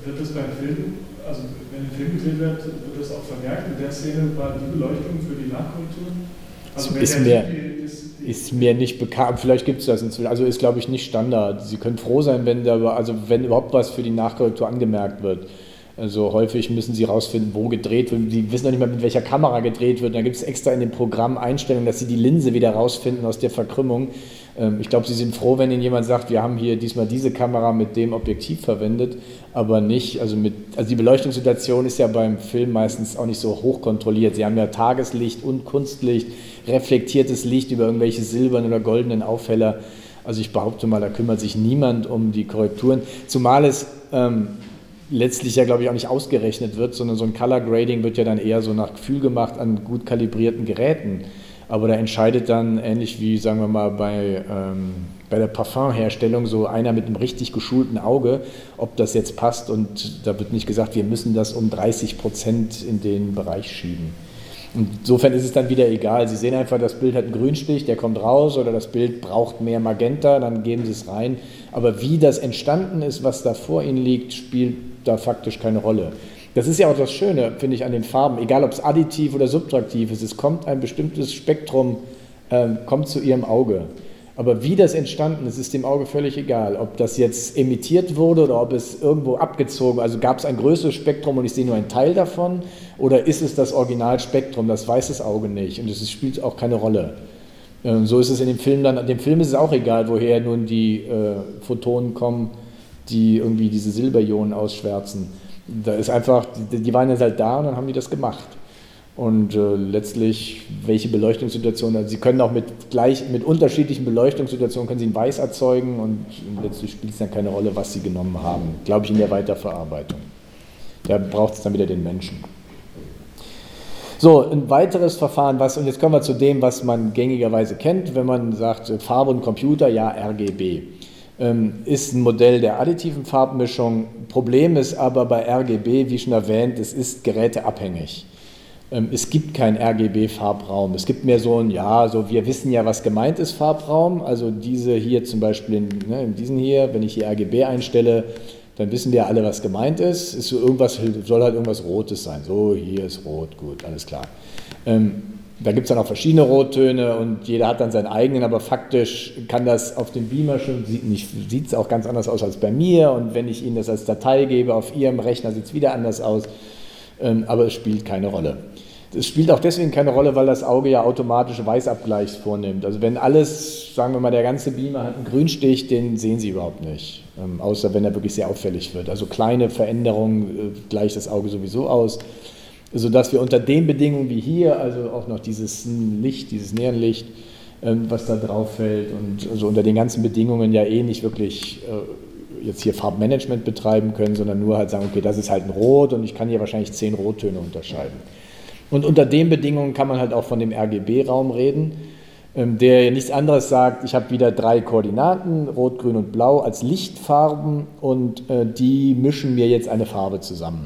wird das beim Film, also wenn ein Film gedreht wird, wird das auch vermerkt, in der Szene war die Beleuchtung für die Nachkorrektur? Also ist, mir, ist, ist mir nicht bekannt, vielleicht gibt es das inzwischen, also ist glaube ich nicht Standard. Sie können froh sein, wenn, da, also wenn überhaupt was für die Nachkorrektur angemerkt wird. Also häufig müssen sie rausfinden, wo gedreht wird. Sie wissen noch nicht mal, mit welcher Kamera gedreht wird. Da gibt es extra in dem Programm Einstellungen, dass sie die Linse wieder rausfinden aus der Verkrümmung. Ich glaube, sie sind froh, wenn ihnen jemand sagt, wir haben hier diesmal diese Kamera mit dem Objektiv verwendet, aber nicht, also mit, also die Beleuchtungssituation ist ja beim Film meistens auch nicht so hoch kontrolliert. Sie haben ja Tageslicht und Kunstlicht, reflektiertes Licht über irgendwelche silbernen oder goldenen Aufheller. Also ich behaupte mal, da kümmert sich niemand um die Korrekturen, zumal es ähm, letztlich ja, glaube ich, auch nicht ausgerechnet wird, sondern so ein Color Grading wird ja dann eher so nach Gefühl gemacht an gut kalibrierten Geräten. Aber da entscheidet dann, ähnlich wie, sagen wir mal, bei, ähm, bei der Parfumherstellung, so einer mit einem richtig geschulten Auge, ob das jetzt passt. Und da wird nicht gesagt, wir müssen das um dreißig Prozent in den Bereich schieben. Und insofern ist es dann wieder egal. Sie sehen einfach, das Bild hat einen Grünstich, der kommt raus, oder das Bild braucht mehr Magenta, dann geben Sie es rein. Aber wie das entstanden ist, was da vor Ihnen liegt, spielt da faktisch keine Rolle. Das ist ja auch das Schöne, finde ich, an den Farben, egal ob es additiv oder subtraktiv ist, es kommt ein bestimmtes Spektrum, äh, kommt zu Ihrem Auge. Aber wie das entstanden ist, ist dem Auge völlig egal. Ob das jetzt emittiert wurde oder ob es irgendwo abgezogen, also gab es ein größeres Spektrum und ich sehe nur einen Teil davon, oder ist es das Originalspektrum, das weiß das Auge nicht und es spielt auch keine Rolle. Ähm, so ist es in dem Film dann, dem Film ist es auch egal, woher nun die äh, Photonen kommen, die irgendwie diese Silberionen ausschwärzen. Da ist einfach, die, die waren jetzt halt da und dann haben die das gemacht. Und äh, letztlich, welche Beleuchtungssituation, also Sie können auch mit, gleich, mit unterschiedlichen Beleuchtungssituationen, können Sie ein Weiß erzeugen und letztlich spielt es dann keine Rolle, was Sie genommen haben, glaube ich, in der Weiterverarbeitung. Da braucht es dann wieder den Menschen. So, ein weiteres Verfahren, was, und jetzt kommen wir zu dem, was man gängigerweise kennt, wenn man sagt, Farbe und Computer, ja, R G B. Ähm, ist ein Modell der additiven Farbmischung. Problem ist aber bei R G B, wie schon erwähnt, es ist geräteabhängig. Ähm, es gibt keinen R G B-Farbraum. Es gibt mehr so ein, ja, so wir wissen ja, was gemeint ist Farbraum. Also diese hier zum Beispiel, in, ne, in diesen hier, wenn ich hier R G B einstelle, dann wissen wir alle, was gemeint ist. Ist so irgendwas, soll halt irgendwas Rotes sein. So, hier ist rot, gut, alles klar. Ähm, da gibt es dann auch verschiedene Rottöne und jeder hat dann seinen eigenen, aber faktisch kann das auf dem Beamer schon, sieht es auch ganz anders aus als bei mir, und wenn ich Ihnen das als Datei gebe, auf Ihrem Rechner sieht es wieder anders aus, ähm, aber es spielt keine Rolle. Es spielt auch deswegen keine Rolle, weil das Auge ja automatisch Weißabgleichs vornimmt. Also wenn alles, sagen wir mal, der ganze Beamer hat einen Grünstich, den sehen Sie überhaupt nicht, ähm, außer wenn er wirklich sehr auffällig wird. Also kleine Veränderungen äh, gleicht das Auge sowieso aus, sodass wir unter den Bedingungen wie hier, also auch noch dieses Licht, dieses Neonlicht, ähm, was da drauf fällt, und also unter den ganzen Bedingungen ja eh nicht wirklich äh, jetzt hier Farbmanagement betreiben können, sondern nur halt sagen, okay, das ist halt ein Rot und ich kann hier wahrscheinlich zehn Rottöne unterscheiden. Und unter den Bedingungen kann man halt auch von dem R G B-Raum reden, der nichts anderes sagt, ich habe wieder drei Koordinaten, Rot, Grün und Blau als Lichtfarben, und die mischen mir jetzt eine Farbe zusammen.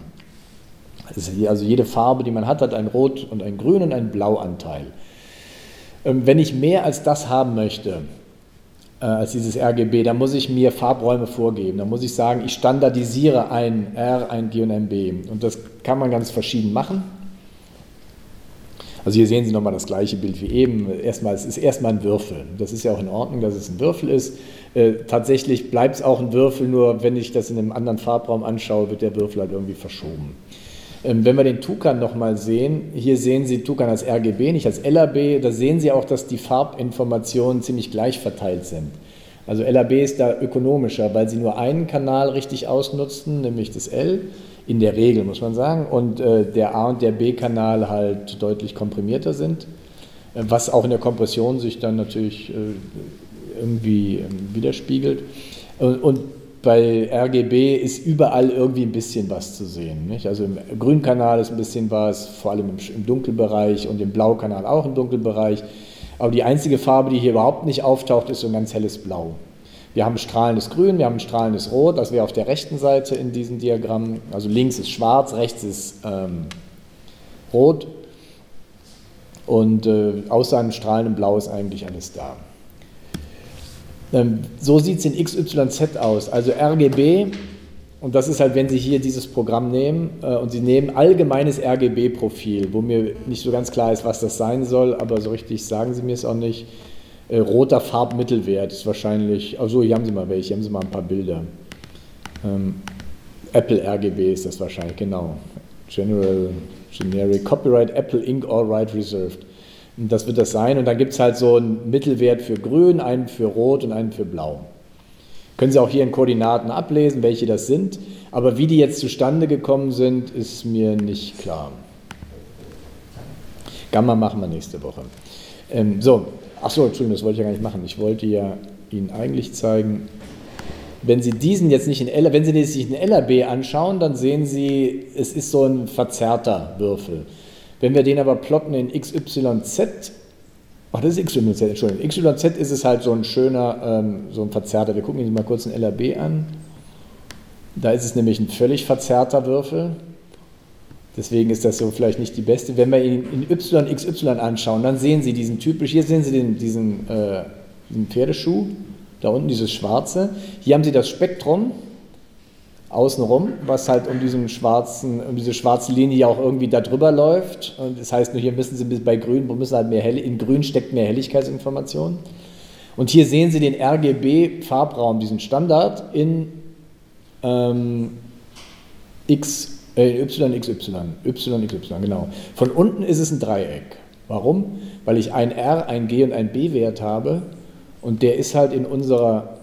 Also jede Farbe, die man hat, hat einen Rot- und einen Grün- und einen Blauanteil. Wenn ich mehr als das haben möchte, als dieses R G B, dann muss ich mir Farbräume vorgeben. Dann muss ich sagen, ich standardisiere ein R, ein G und ein B. Und das kann man ganz verschieden machen. Also hier sehen Sie nochmal das gleiche Bild wie eben. Erstmal, es ist erstmal ein Würfel. Das ist ja auch in Ordnung, dass es ein Würfel ist. Äh, tatsächlich bleibt es auch ein Würfel, nur wenn ich das in einem anderen Farbraum anschaue, wird der Würfel halt irgendwie verschoben. Ähm, wenn wir den Tukan nochmal sehen, hier sehen Sie Tukan als R G B, nicht als L R B. Da sehen Sie auch, dass die Farbinformationen ziemlich gleich verteilt sind. Also L R B ist da ökonomischer, weil Sie nur einen Kanal richtig ausnutzen, nämlich das L. In der Regel, muss man sagen, und äh, der A- und der B-Kanal halt deutlich komprimierter sind, äh, was auch in der Kompression sich dann natürlich äh, irgendwie äh, widerspiegelt. Und, und bei R G B ist überall irgendwie ein bisschen was zu sehen, nicht? Also im Grünkanal ist ein bisschen was, vor allem im, im Dunkelbereich, und im Blaukanal auch im Dunkelbereich. Aber die einzige Farbe, die hier überhaupt nicht auftaucht, ist so ein ganz helles Blau. Wir haben strahlendes Grün, wir haben strahlendes Rot, das wäre auf der rechten Seite in diesem Diagramm. Also links ist schwarz, rechts ist ähm, rot, und äh, außer einem strahlenden Blau ist eigentlich alles da. Ähm, so sieht es in X Y Z aus. Also R G B Und das ist halt, wenn Sie hier dieses Programm nehmen äh, und Sie nehmen allgemeines R G B-Profil, wo mir nicht so ganz klar ist, was das sein soll, aber so richtig sagen Sie mir es auch nicht. Äh, roter Farbmittelwert ist wahrscheinlich, also hier haben Sie mal welche, hier haben Sie mal ein paar Bilder. Ähm, Apple R G B ist das wahrscheinlich, genau. General, Generic, Copyright, Apple Inc. All Right Reserved. Und das wird das sein. Und dann gibt es halt so einen Mittelwert für Grün, einen für Rot und einen für Blau. Können Sie auch hier in Koordinaten ablesen, welche das sind. Aber wie die jetzt zustande gekommen sind, ist mir nicht klar. Gamma machen wir nächste Woche. Ähm, so, ach so, Entschuldigung, das wollte ich ja gar nicht machen. Ich wollte ja Ihnen eigentlich zeigen, wenn Sie diesen jetzt nicht in L, wenn Sie sich in L R B anschauen, dann sehen Sie, es ist so ein verzerrter Würfel. Wenn wir den aber plotten in X Y Z, ach, das ist X Y Z, Entschuldigung, X Y Z ist es halt so ein schöner, ähm, so ein verzerrter, wir gucken ihn mal kurz in L R B an, da ist es nämlich ein völlig verzerrter Würfel, deswegen ist das so vielleicht nicht die beste. Wenn wir ihn in Y X Y anschauen, dann sehen Sie diesen typisch, hier sehen Sie den, diesen, äh, diesen Pferdeschuh, da unten dieses schwarze, hier haben Sie das Spektrum, außenrum, was halt um, diesen schwarzen, um diese schwarze Linie auch irgendwie da drüber läuft. Und das heißt, nur hier müssen Sie bei Grün, wo müssen halt mehr Hell, in Grün steckt mehr Helligkeitsinformation. Und hier sehen Sie den R G B-Farbraum, diesen Standard in ähm, X, äh, Y X Y, Y X Y, genau. Von unten ist es ein Dreieck. Warum? Weil ich ein R, ein G und ein B-Wert habe und der ist halt in unserer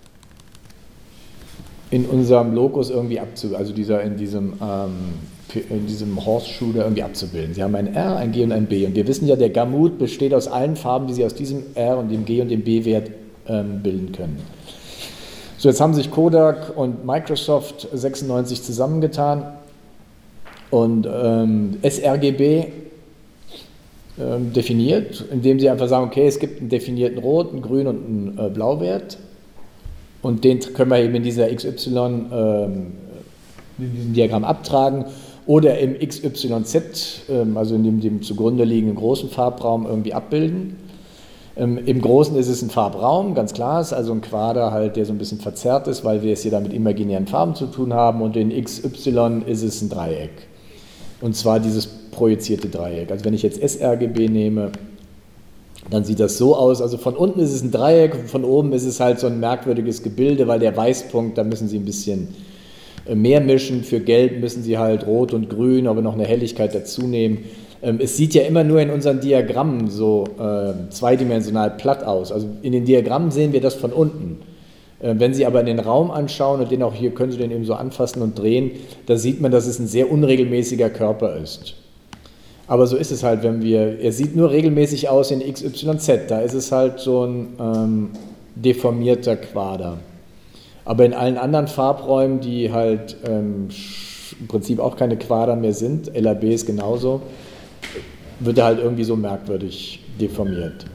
in unserem Locus irgendwie abzubilden, also dieser, in, diesem, ähm, in diesem Horseshoe da irgendwie abzubilden. Sie haben ein R, ein G und ein B. Und wir wissen ja, der Gamut besteht aus allen Farben, die Sie aus diesem R und dem G und dem B-Wert ähm, bilden können. So, jetzt haben sich Kodak und Microsoft sechsundneunzig zusammengetan und ähm, sRGB ähm, definiert, indem sie einfach sagen, okay, es gibt einen definierten Rot-, einen Grün- und einen äh, Blauwert. Und den können wir eben in dieser X Y, ähm, in diesem Diagramm abtragen oder im X Y Z, ähm, also in dem, dem zugrunde liegenden großen Farbraum irgendwie abbilden. Ähm, Im Großen ist es ein Farbraum, ganz klar, ist also ein Quader halt, der so ein bisschen verzerrt ist, weil wir es hier da mit imaginären Farben zu tun haben, und in X Y ist es ein Dreieck. Und zwar dieses projizierte Dreieck. Also wenn ich jetzt sRGB nehme, dann sieht das so aus, also von unten ist es ein Dreieck, von oben ist es halt so ein merkwürdiges Gebilde, weil der Weißpunkt, da müssen Sie ein bisschen mehr mischen, für Gelb müssen Sie halt Rot und Grün, aber noch eine Helligkeit dazu nehmen. Es sieht ja immer nur in unseren Diagrammen so äh, zweidimensional platt aus, also in den Diagrammen sehen wir das von unten. Wenn Sie aber in den Raum anschauen, und den auch hier können Sie den eben so anfassen und drehen, da sieht man, dass es ein sehr unregelmäßiger Körper ist. Aber so ist es halt, wenn wir, er sieht nur regelmäßig aus in X Y Z, da ist es halt so ein ähm, deformierter Quader. Aber in allen anderen Farbräumen, die halt ähm, im Prinzip auch keine Quader mehr sind, L R B ist genauso, wird er halt irgendwie so merkwürdig deformiert.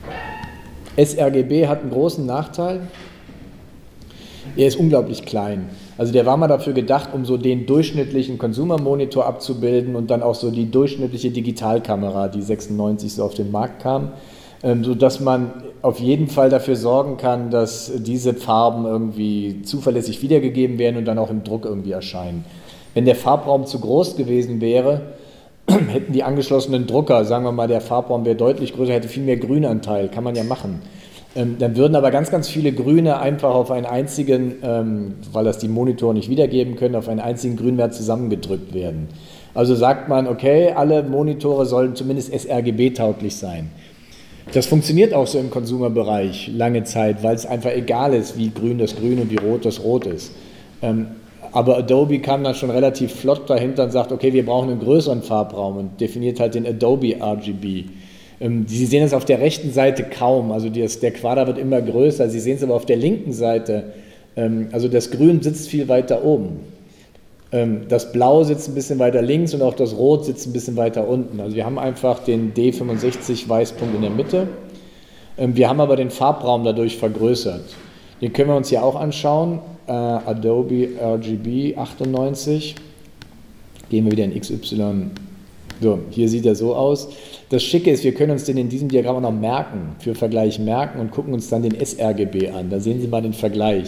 sRGB hat einen großen Nachteil, er ist unglaublich klein. Also der war mal dafür gedacht, um so den durchschnittlichen Consumer-Monitor abzubilden und dann auch so die durchschnittliche Digitalkamera, die sechsundneunzig so auf den Markt kam, ähm, sodass man auf jeden Fall dafür sorgen kann, dass diese Farben irgendwie zuverlässig wiedergegeben werden und dann auch im Druck irgendwie erscheinen. Wenn der Farbraum zu groß gewesen wäre, hätten die angeschlossenen Drucker, sagen wir mal, der Farbraum wäre deutlich größer, hätte viel mehr Grünanteil, kann man ja machen. Dann würden aber ganz, ganz viele Grüne einfach auf einen einzigen, ähm, weil das die Monitore nicht wiedergeben können, auf einen einzigen Grünwert zusammengedrückt werden. Also sagt man, okay, alle Monitore sollen zumindest sRGB-tauglich sein. Das funktioniert auch so im Consumer-Bereich lange Zeit, weil es einfach egal ist, wie grün das Grün und wie rot das Rot ist. Ähm, aber Adobe kam dann schon relativ flott dahinter und sagt, okay, wir brauchen einen größeren Farbraum und definiert halt den Adobe R G B. Sie sehen es auf der rechten Seite kaum, also der Quader wird immer größer, Sie sehen es aber auf der linken Seite, also das Grün sitzt viel weiter oben, das Blau sitzt ein bisschen weiter links und auch das Rot sitzt ein bisschen weiter unten. Also wir haben einfach den D fünfundsechzig Weißpunkt in der Mitte, wir haben aber den Farbraum dadurch vergrößert. Den können wir uns hier auch anschauen, Adobe R G B achtundneunzig, gehen wir wieder in X Y. So, hier sieht er so aus. Das Schicke ist, wir können uns den in diesem Diagramm auch noch merken, für Vergleich merken und gucken uns dann den sRGB an. Da sehen Sie mal den Vergleich.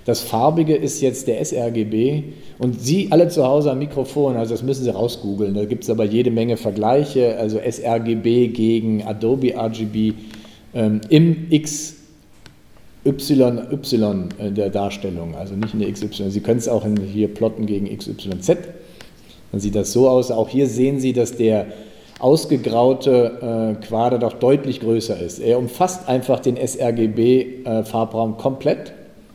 Das Farbige ist jetzt der sRGB und Sie alle zu Hause am Mikrofon, also das müssen Sie rausgoogeln, da gibt es aber jede Menge Vergleiche, also sRGB gegen Adobe R G B ähm, im X Y Y der Darstellung, also nicht in der X Y. Sie können es auch in, hier plotten gegen X Y Z, dann sieht das so aus. Auch hier sehen Sie, dass der ausgegraute äh, Quader doch deutlich größer ist. Er umfasst einfach den sRGB-Farbraum äh, komplett,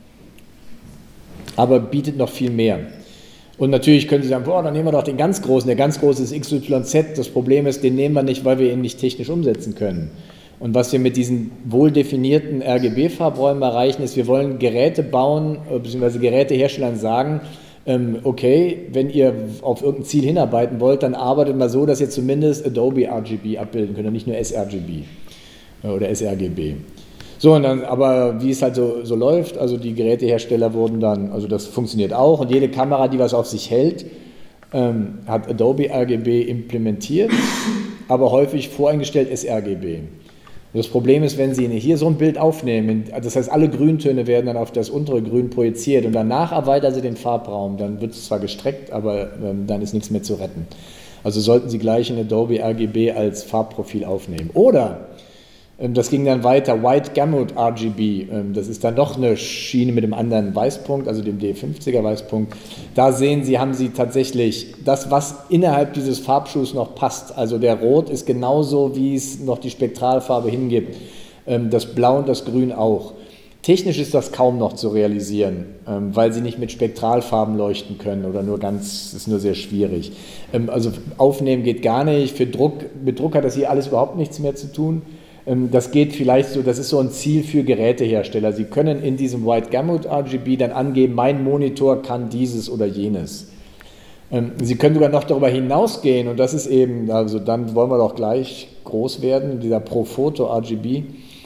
aber bietet noch viel mehr. Und natürlich können Sie sagen, boah, dann nehmen wir doch den ganz großen, der ganz große ist X Y Z. Das Problem ist, den nehmen wir nicht, weil wir ihn nicht technisch umsetzen können. Und was wir mit diesen wohl definierten R G B-Farbräumen erreichen, ist, wir wollen Geräte bauen, beziehungsweise Geräteherstellern sagen, ähm, okay, wenn ihr auf irgendein Ziel hinarbeiten wollt, dann arbeitet mal so, dass ihr zumindest Adobe R G B abbilden könnt und nicht nur sRGB oder sRGB. So, und dann, aber wie es halt so, so läuft, also die Gerätehersteller wurden dann, also das funktioniert auch und jede Kamera, die was auf sich hält, ähm, hat Adobe R G B implementiert, aber häufig voreingestellt sRGB. Das Problem ist, wenn Sie hier so ein Bild aufnehmen, das heißt, alle Grüntöne werden dann auf das untere Grün projiziert und danach erweitern Sie den Farbraum, dann wird es zwar gestreckt, aber ähm, dann ist nichts mehr zu retten. Also sollten Sie gleich ein Adobe R G B als Farbprofil aufnehmen. Oder, ähm, das ging dann weiter, White Gamut R G B, ähm, das ist dann noch eine Schiene mit dem anderen Weißpunkt, also dem D fünfziger Weißpunkt. Da sehen Sie, haben Sie tatsächlich das, was innerhalb dieses Farbschuhs noch passt. Also der Rot ist genauso, wie es noch die Spektralfarbe hingibt. Ähm, das Blau und das Grün auch. Technisch ist das kaum noch zu realisieren, ähm, weil Sie nicht mit Spektralfarben leuchten können oder nur ganz, ist nur sehr schwierig. Ähm, also aufnehmen geht gar nicht. Für Druck, mit Druck hat das hier alles überhaupt nichts mehr zu tun. Das geht vielleicht so, das ist so ein Ziel für Gerätehersteller. Sie können in diesem White Gamut R G B dann angeben, mein Monitor kann dieses oder jenes. Sie können sogar noch darüber hinausgehen und das ist eben, also dann wollen wir doch gleich groß werden, dieser Profoto R G B,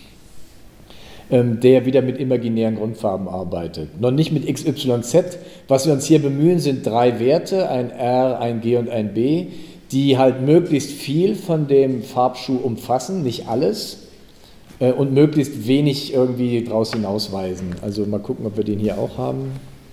der wieder mit imaginären Grundfarben arbeitet. Noch nicht mit X Y Z. Was wir uns hier bemühen, sind drei Werte, ein R, ein G und ein B, die halt möglichst viel von dem Farbschuh umfassen, nicht alles, äh, und möglichst wenig irgendwie draus hinausweisen. Also mal gucken, ob wir den hier auch haben.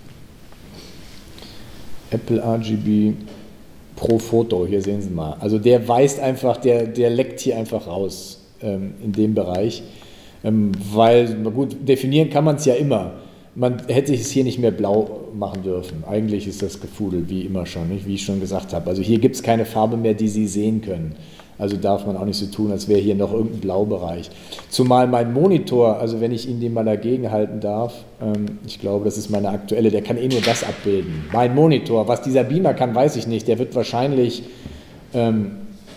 Apple R G B Profoto, hier sehen Sie mal. Also der weist einfach, der, der leckt hier einfach raus ähm, in dem Bereich, ähm, weil, gut, definieren kann man es ja immer. Man hätte es hier nicht mehr blau machen dürfen. Eigentlich ist das gefudelt, wie immer schon, nicht? Wie ich schon gesagt habe. Also hier gibt es keine Farbe mehr, die Sie sehen können. Also darf man auch nicht so tun, als wäre hier noch irgendein Blaubereich. Zumal mein Monitor, also wenn ich Ihnen den mal dagegen halten darf, ähm, ich glaube, das ist meine aktuelle, der kann eh nur das abbilden. Mein Monitor, was dieser Beamer kann, weiß ich nicht. Der wird wahrscheinlich, ähm,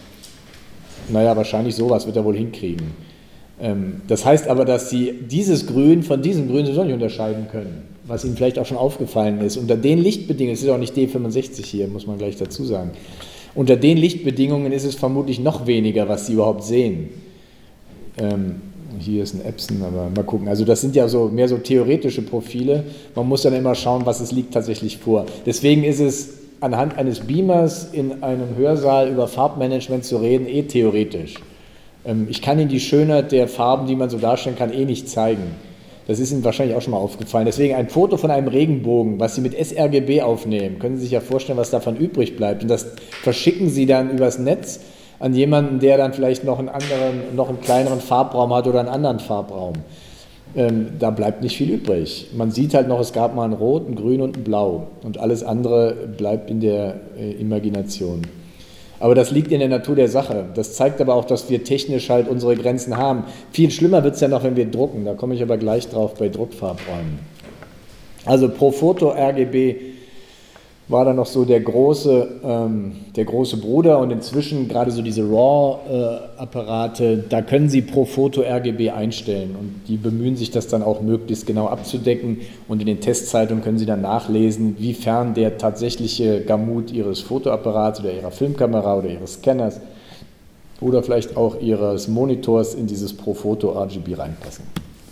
naja, wahrscheinlich sowas wird er wohl hinkriegen. Das heißt aber, dass Sie dieses Grün von diesem Grün sowieso nicht unterscheiden können, was Ihnen vielleicht auch schon aufgefallen ist. Unter den Lichtbedingungen, es ist auch nicht D fünfundsechzig hier, muss man gleich dazu sagen, unter den Lichtbedingungen ist es vermutlich noch weniger, was Sie überhaupt sehen. Ähm, hier ist ein Epson, aber mal gucken. Also das sind ja so mehr so theoretische Profile. Man muss dann immer schauen, was es liegt tatsächlich vor. Deswegen ist es anhand eines Beamers in einem Hörsaal über Farbmanagement zu reden, eh theoretisch. Ich kann Ihnen die Schönheit der Farben, die man so darstellen kann, eh nicht zeigen. Das ist Ihnen wahrscheinlich auch schon mal aufgefallen. Deswegen ein Foto von einem Regenbogen, was Sie mit sRGB aufnehmen, können Sie sich ja vorstellen, was davon übrig bleibt. Und das verschicken Sie dann übers Netz an jemanden, der dann vielleicht noch einen anderen, noch einen kleineren Farbraum hat oder einen anderen Farbraum. Ähm, da bleibt nicht viel übrig. Man sieht halt noch, es gab mal ein Rot, ein Grün und ein Blau. Und alles andere bleibt in der äh, Imagination. Aber das liegt in der Natur der Sache. Das zeigt aber auch, dass wir technisch halt unsere Grenzen haben. Viel schlimmer wird es ja noch, wenn wir drucken. Da komme ich aber gleich drauf bei Druckfarbräumen. Also Profoto R G B war dann noch so der große, ähm, der große Bruder und inzwischen gerade so diese RAW-Apparate, äh, da können Sie Profoto R G B einstellen und die bemühen sich, das dann auch möglichst genau abzudecken und in den Testzeitungen können Sie dann nachlesen, wie fern der tatsächliche Gamut Ihres Fotoapparats oder Ihrer Filmkamera oder Ihres Scanners oder vielleicht auch Ihres Monitors in dieses Profoto R G B reinpassen.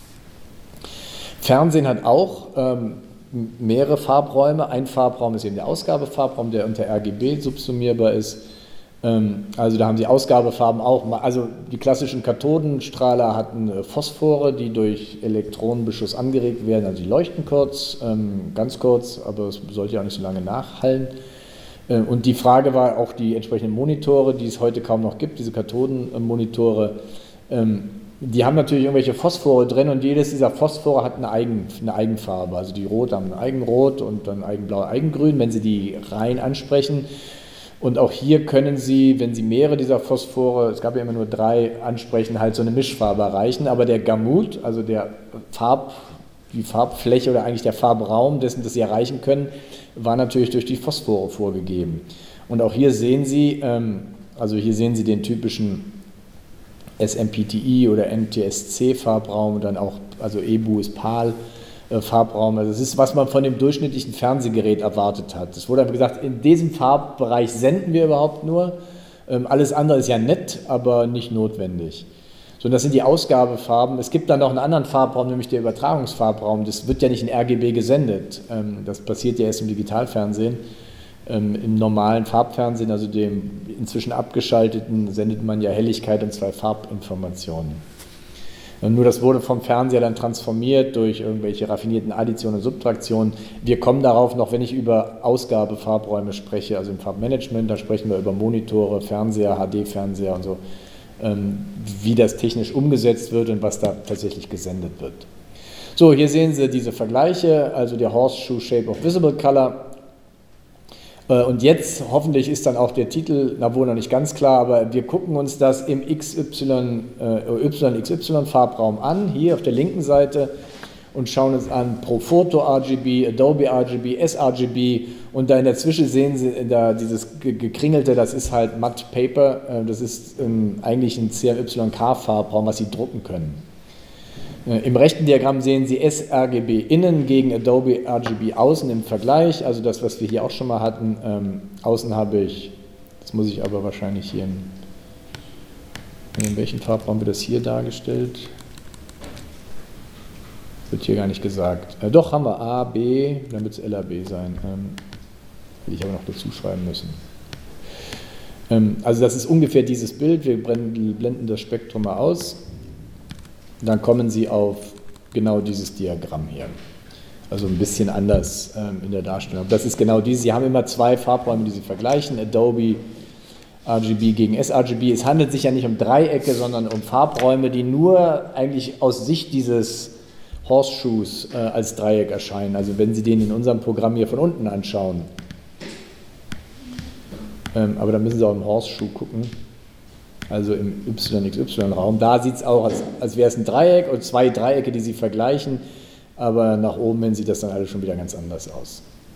Fernsehen hat auch ähm, mehrere Farbräume. Ein Farbraum ist eben der Ausgabefarbraum, der unter R G B subsumierbar ist. Ähm, also da haben sie Ausgabefarben auch. Also die klassischen Kathodenstrahler hatten äh, Phosphore, die durch Elektronenbeschuss angeregt werden. Also die leuchten kurz, ähm, ganz kurz, aber es sollte ja auch nicht so lange nachhallen. Äh, und die Frage war auch die entsprechenden Monitore, die es heute kaum noch gibt, diese Kathodenmonitore. Ähm, Die haben natürlich irgendwelche Phosphore drin und jedes dieser Phosphore hat eine, Eigen, eine Eigenfarbe. Also die Rot haben ein Eigenrot und dann Eigenblau, Eigengrün, wenn Sie die rein ansprechen. Und auch hier können Sie, wenn Sie mehrere dieser Phosphore, es gab ja immer nur drei, ansprechen, halt so eine Mischfarbe erreichen. Aber der Gamut, also der Farb, die Farbfläche oder eigentlich der Farbraum dessen, das Sie erreichen können, war natürlich durch die Phosphore vorgegeben. Und auch hier sehen Sie, also hier sehen Sie den typischen S M P T I oder N T S C-Farbraum und dann auch, also E B U ist PAL-Farbraum. Also das ist, was man von dem durchschnittlichen Fernsehgerät erwartet hat. Es wurde einfach gesagt, in diesem Farbbereich senden wir überhaupt nur. Alles andere ist ja nett, aber nicht notwendig. So, und das sind die Ausgabefarben. Es gibt dann noch einen anderen Farbraum, nämlich der Übertragungsfarbraum. Das wird ja nicht in R G B gesendet. Das passiert ja erst im Digitalfernsehen. Im normalen Farbfernsehen, also dem inzwischen abgeschalteten, sendet man ja Helligkeit und zwei Farbinformationen. Und nur das wurde vom Fernseher dann transformiert durch irgendwelche raffinierten Additionen und Subtraktionen. Wir kommen darauf noch, wenn ich über Ausgabefarbräume spreche, also im Farbmanagement, da sprechen wir über Monitore, Fernseher, H D-Fernseher und so, wie das technisch umgesetzt wird und was da tatsächlich gesendet wird. So, hier sehen Sie diese Vergleiche, also der Horseshoe Shape of Visible Color. Und jetzt, hoffentlich ist dann auch der Titel, na wohl noch nicht ganz klar, aber wir gucken uns das im X Y, äh, Y X Y-Farbraum an, hier auf der linken Seite, und schauen uns an Profoto R G B, Adobe R G B, sRGB, und da in der Zwischen sehen Sie da dieses gekringelte, das ist halt Matte Paper, äh, das ist ähm, eigentlich ein C M Y K-Farbraum, was Sie drucken können. Im rechten Diagramm sehen Sie sRGB innen gegen Adobe R G B außen im Vergleich, also das, was wir hier auch schon mal hatten. Ähm, außen habe ich, das muss ich aber wahrscheinlich hier, in, in welchem Farbraum wird das hier dargestellt? Das wird hier gar nicht gesagt. Äh, doch, haben wir A, B, dann wird es L R B sein. Ähm, hätte ich aber noch dazu schreiben müssen. Ähm, also das ist ungefähr dieses Bild, wir blenden das Spektrum mal aus. Dann kommen Sie auf genau dieses Diagramm hier. Also ein bisschen anders ähm, in der Darstellung. Das ist genau dieses. Sie haben immer zwei Farbräume, die Sie vergleichen. Adobe R G B gegen sRGB. Es handelt sich ja nicht um Dreiecke, sondern um Farbräume, die nur eigentlich aus Sicht dieses Horseshoes äh, als Dreieck erscheinen. Also wenn Sie den in unserem Programm hier von unten anschauen. Ähm, aber dann müssen Sie auch im Horseshoe gucken. Also im Y X Y-Raum. Da sieht es auch, als, als wäre es ein Dreieck und zwei Dreiecke, die Sie vergleichen, aber nach oben hin sieht das dann alles schon wieder ganz anders aus.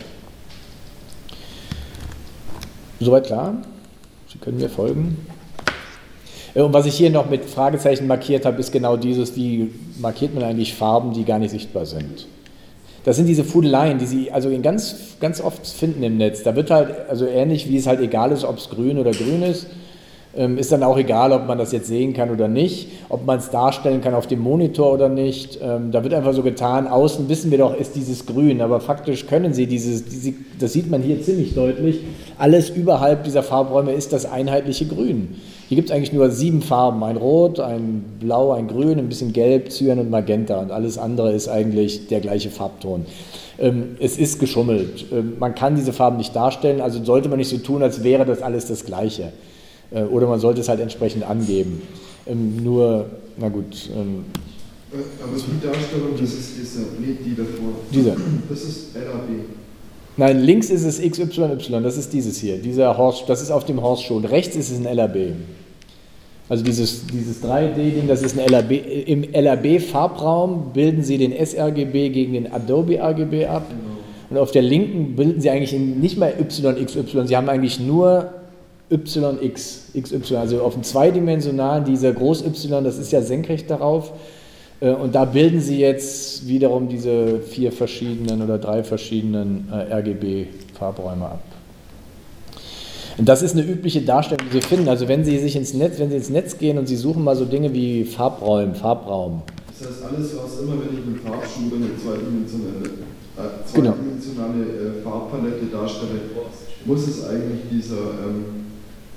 Soweit klar? Sie können mir folgen. Und was ich hier noch mit Fragezeichen markiert habe, ist genau dieses, wie markiert man eigentlich Farben, die gar nicht sichtbar sind. Das sind diese Fudeleien, die Sie also in ganz, ganz oft finden im Netz. Da wird halt, also ähnlich wie es halt egal ist, ob es grün oder grün ist, ist dann auch egal, ob man das jetzt sehen kann oder nicht, ob man es darstellen kann auf dem Monitor oder nicht. Da wird einfach so getan, außen wissen wir doch, ist dieses Grün, aber faktisch können Sie dieses, diese, das sieht man hier ziemlich deutlich, alles überhalb dieser Farbräume ist das einheitliche Grün. Hier gibt es eigentlich nur sieben Farben, ein Rot, ein Blau, ein Grün, ein bisschen Gelb, Cyan und Magenta, und alles andere ist eigentlich der gleiche Farbton. Es ist geschummelt, man kann diese Farben nicht darstellen, also sollte man nicht so tun, als wäre das alles das Gleiche. Oder man sollte es halt entsprechend angeben. Ähm, nur, na gut. Ähm, Aber die Darstellung, das ist diese, nee, die davor. Dieser. Das ist L R B. Nein, links ist es X Y Y, das ist dieses hier. Dieser Horse, das ist auf dem Horseshoe. Rechts ist es ein L R B. Also dieses, dieses drei D-Ding, das ist ein L R B. Im L R B-Farbraum bilden Sie den sRGB gegen den Adobe R G B ab. Genau. Und auf der linken bilden Sie eigentlich nicht mehr Y X Y, Sie haben eigentlich nur Y X, X Y, also auf dem zweidimensionalen, dieser Groß-Y, das ist ja senkrecht darauf, und da bilden Sie jetzt wiederum diese vier verschiedenen oder drei verschiedenen R G B-Farbräume ab. Und das ist eine übliche Darstellung, die Sie finden, also wenn Sie sich ins Netz, wenn Sie ins Netz gehen und Sie suchen mal so Dinge wie Farbräume, Farbraum. Das heißt, alles, was immer, wenn ich eine Farbschule, eine zweidimensionale, äh, zweidimensionale äh, Farbpalette darstelle, muss es eigentlich dieser ähm,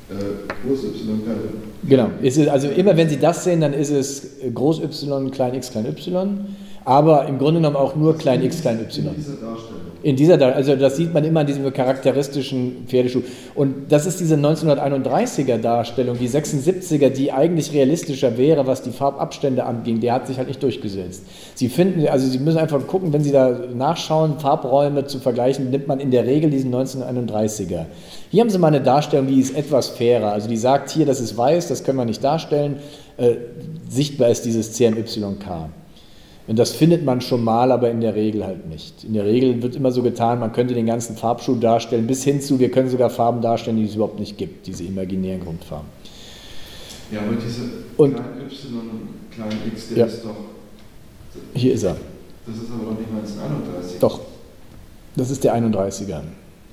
Äh, groß Y, klein Y. Genau. Es ist, also immer wenn Sie das sehen, dann ist es groß Y, klein x, klein y, aber im Grunde genommen auch nur klein x, klein y. In dieser Darstellung. In dieser, also das sieht man immer an diesem charakteristischen Pferdeschuh. Und das ist diese neunzehnhunderteinunddreißiger Darstellung, die sechsundsiebziger, die eigentlich realistischer wäre, was die Farbabstände anging, der hat sich halt nicht durchgesetzt. Sie finden, also Sie müssen einfach gucken, wenn Sie da nachschauen, Farbräume zu vergleichen, nimmt man in der Regel diesen neunzehnhunderteinunddreißiger. Hier haben Sie mal eine Darstellung, die ist etwas fairer. Also die sagt hier, das ist weiß, das können wir nicht darstellen. Äh, sichtbar ist dieses C M Y K. Und das findet man schon mal, aber in der Regel halt nicht. In der Regel wird immer so getan, man könnte den ganzen Farbschuh darstellen, bis hin zu, wir können sogar Farben darstellen, die es überhaupt nicht gibt, diese imaginären Grundfarben. Ja, aber diese und, klein y, klein x, der ja, ist doch... Hier ist er. Das ist aber doch nicht neunzehnhunderteinunddreißig. Doch, das ist der einunddreißiger.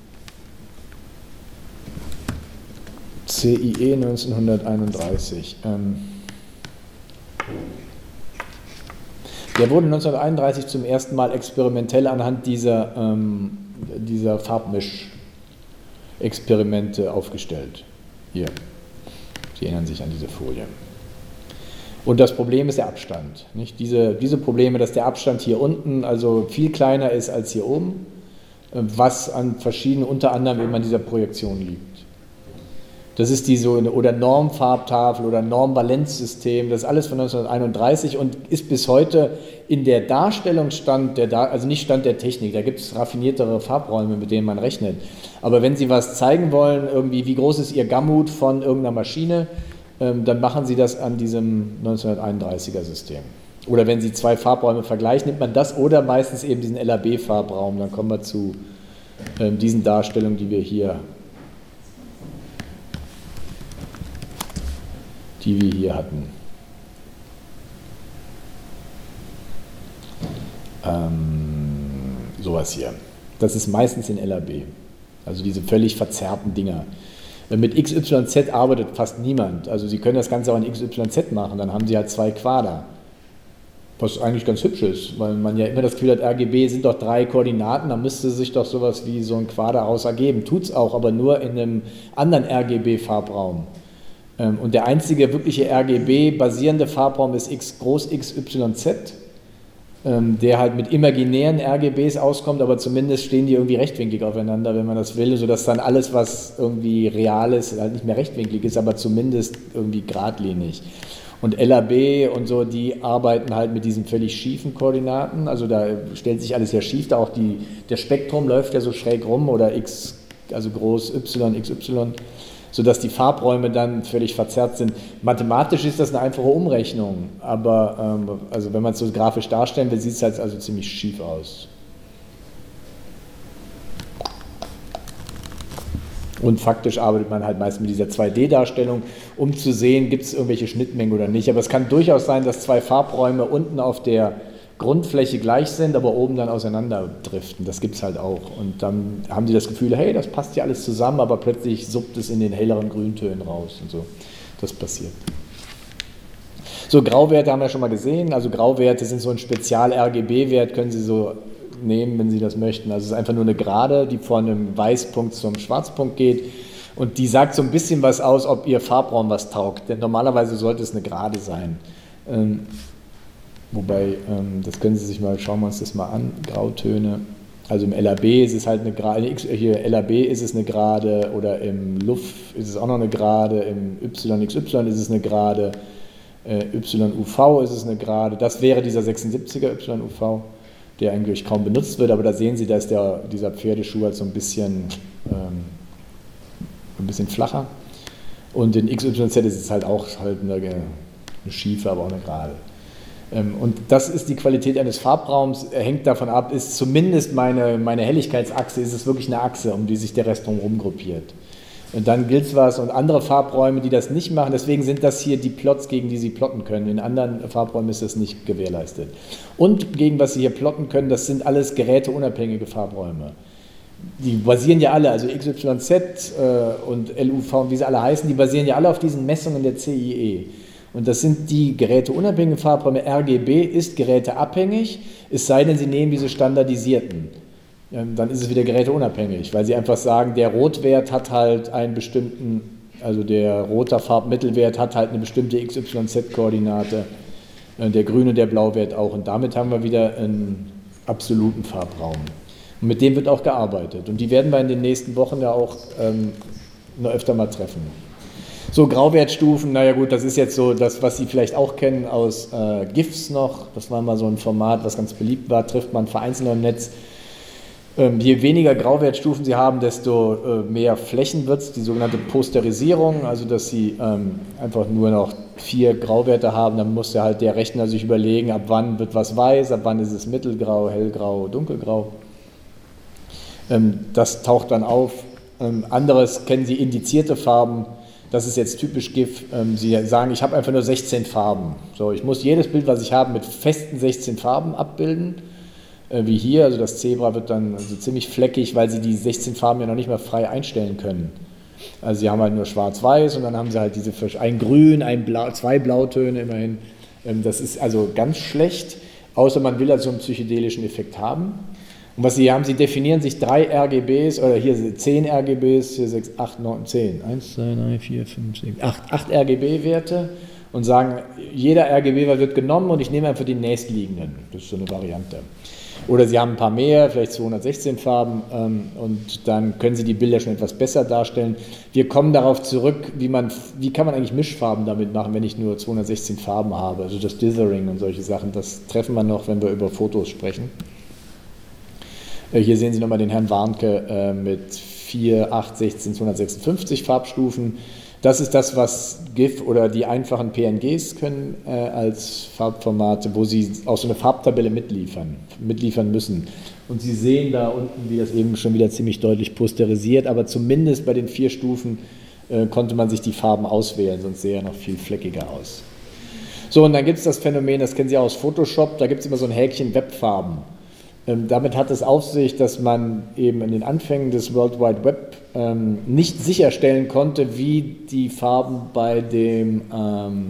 C I E neunzehnhunderteinunddreißig. Ähm, Der wurde neunzehnhunderteinunddreißig zum ersten Mal experimentell anhand dieser, ähm, dieser Farbmisch-Experimente aufgestellt. Hier, Sie erinnern sich an diese Folie. Und das Problem ist der Abstand. Nicht? Diese, diese Probleme, dass der Abstand hier unten also viel kleiner ist als hier oben, was an verschiedenen, unter anderem eben an dieser Projektion liegt. Das ist die so eine, oder Normfarbtafel oder Normvalenzsystem, das ist alles von neunzehnhunderteinunddreißig und ist bis heute in der Darstellung Stand, der, also nicht Stand der Technik, da gibt es raffiniertere Farbräume, mit denen man rechnet. Aber wenn Sie was zeigen wollen, irgendwie wie groß ist Ihr Gamut von irgendeiner Maschine, ähm, dann machen Sie das an diesem neunzehnhunderteinunddreißiger System. Oder wenn Sie zwei Farbräume vergleichen, nimmt man das oder meistens eben diesen L A B-Farbraum, dann kommen wir zu ähm, diesen Darstellungen, die wir hier die wir hier hatten. Ähm, sowas hier. Das ist meistens in L A B. Also diese völlig verzerrten Dinger. Mit X Y Z arbeitet fast niemand. Also Sie können das Ganze auch in X Y Z machen, dann haben Sie halt zwei Quader. Was eigentlich ganz hübsch ist, weil man ja immer das Gefühl hat, R G B sind doch drei Koordinaten, da müsste sich doch sowas wie so ein Quader aus ergeben. Tut es auch, aber nur in einem anderen R G B-Farbraum. Und der einzige wirkliche R G B-basierende Farbraum ist X, Groß X Y Z, der halt mit imaginären R G Bs auskommt, aber zumindest stehen die irgendwie rechtwinklig aufeinander, wenn man das will, sodass dann alles, was irgendwie real ist, halt nicht mehr rechtwinklig ist, aber zumindest irgendwie geradlinig. Und L A B und so, die arbeiten halt mit diesen völlig schiefen Koordinaten, also da stellt sich alles ja schief, da auch die, der Spektrum läuft ja so schräg rum oder X, also groß Y, X Y, sodass die Farbräume dann völlig verzerrt sind. Mathematisch ist das eine einfache Umrechnung, aber ähm, also wenn man es so grafisch darstellen will, sieht es halt also ziemlich schief aus. Und faktisch arbeitet man halt meist mit dieser zwei D Darstellung, um zu sehen, gibt es irgendwelche Schnittmengen oder nicht. Aber es kann durchaus sein, dass zwei Farbräume unten auf der Grundfläche gleich sind, aber oben dann auseinanderdriften. Das gibt es halt auch. Und dann haben die das Gefühl, hey, das passt ja alles zusammen, aber plötzlich suppt es in den helleren Grüntönen raus und so. Das passiert. So, Grauwerte haben wir schon mal gesehen. Also Grauwerte sind so ein Spezial-R G B-Wert, können Sie so nehmen, wenn Sie das möchten. Also es ist einfach nur eine Gerade, die von einem Weißpunkt zum Schwarzpunkt geht. Und die sagt so ein bisschen was aus, ob Ihr Farbraum was taugt. Denn normalerweise sollte es eine Gerade sein. Ähm, Wobei, ähm, das können Sie sich mal, schauen wir uns das mal an, Grautöne. Also im L A B ist es halt eine Gerade, hier L A B ist es eine Gerade oder im Luft ist es auch noch eine Gerade, im Y X Y ist es eine Gerade, äh, Y U V ist es eine Gerade. Das wäre dieser sechsundsiebziger Y U V, der eigentlich kaum benutzt wird, aber da sehen Sie, da ist der, dieser Pferdeschuh halt so ein bisschen, ähm, ein bisschen flacher. Und in X Y Z ist es halt auch halt eine, eine schiefe, aber auch eine Gerade. Und das ist die Qualität eines Farbraums, hängt davon ab, ist zumindest meine, meine Helligkeitsachse, ist es wirklich eine Achse, um die sich der Rest drumherum gruppiert. Und dann gilt es was und andere Farbräume, die das nicht machen, deswegen sind das hier die Plots, gegen die Sie plotten können. In anderen Farbräumen ist das nicht gewährleistet. Und gegen was Sie hier plotten können, das sind alles geräteunabhängige Farbräume. Die basieren ja alle, also X Y Z äh, und L U V, wie sie alle heißen, die basieren ja alle auf diesen Messungen der C I E. Und das sind die geräteunabhängigen Farbräume. R G B ist geräteabhängig, es sei denn, Sie nehmen diese standardisierten. Dann ist es wieder geräteunabhängig, weil Sie einfach sagen, der Rotwert hat halt einen bestimmten Also der rote Farbmittelwert hat halt eine bestimmte X Y Z-Koordinate, der grüne, der Blauwert auch. Und damit haben wir wieder einen absoluten Farbraum. Und mit dem wird auch gearbeitet. Und die werden wir in den nächsten Wochen ja auch ähm, noch öfter mal treffen. So, Grauwertstufen, naja gut, das ist jetzt so das, was Sie vielleicht auch kennen aus äh, GIFs noch. Das war mal so ein Format, was ganz beliebt war, trifft man vereinzelt im Netz. Ähm, je weniger Grauwertstufen Sie haben, desto äh, mehr Flächen wird es, die sogenannte Posterisierung, also dass Sie ähm, einfach nur noch vier Grauwerte haben, dann muss ja halt der Rechner sich überlegen, ab wann wird was weiß, ab wann ist es mittelgrau, hellgrau, dunkelgrau. Ähm, das taucht dann auf. Ähm, anderes kennen Sie indizierte Farben. Das ist jetzt typisch GIF. Ähm, Sie sagen, ich habe einfach nur sechzehn Farben. So, ich muss jedes Bild, was ich habe, mit festen sechzehn Farben abbilden, äh, wie hier. Also das Zebra wird dann also ziemlich fleckig, weil Sie die sechzehn Farben ja noch nicht mehr frei einstellen können. Also Sie haben halt nur schwarz-weiß und dann haben Sie halt diese ein Grün, ein Blau, zwei Blautöne immerhin. Ähm, das ist also ganz schlecht, außer man will also einen psychedelischen Effekt haben. Und was Sie haben, Sie definieren sich drei R G Bs, oder hier zehn R G Bs, hier sechs, acht, neun, zehn. eins, zwei, drei, vier, fünf, sechs, acht, acht R G B-Werte und sagen, jeder R G B-Wert wird genommen und ich nehme einfach die nächstliegenden. Das ist so eine Variante. Oder Sie haben ein paar mehr, vielleicht zweihundertsechzehn Farben ähm, und dann können Sie die Bilder schon etwas besser darstellen. Wir kommen darauf zurück, wie, man, wie kann man eigentlich Mischfarben damit machen, wenn ich nur zweihundertsechzehn Farben habe. Also das Dithering und solche Sachen, das treffen wir noch, wenn wir über Fotos sprechen. Hier sehen Sie nochmal den Herrn Warnke äh, mit vier, acht, sechzehn, zweihundertsechsundfünfzig Farbstufen. Das ist das, was GIF oder die einfachen P N Gs können äh, als Farbformate, wo Sie auch so eine Farbtabelle mitliefern, mitliefern müssen. Und Sie sehen da unten, wie das eben schon wieder ziemlich deutlich posterisiert, aber zumindest bei den vier Stufen äh, konnte man sich die Farben auswählen, sonst sähe er noch viel fleckiger aus. So, und dann gibt es das Phänomen, das kennen Sie auch aus Photoshop, da gibt es immer so ein Häkchen Webfarben. Ähm, damit hat es auf sich, dass man eben in den Anfängen des World Wide Web ähm, nicht sicherstellen konnte, wie die Farben bei dem ähm,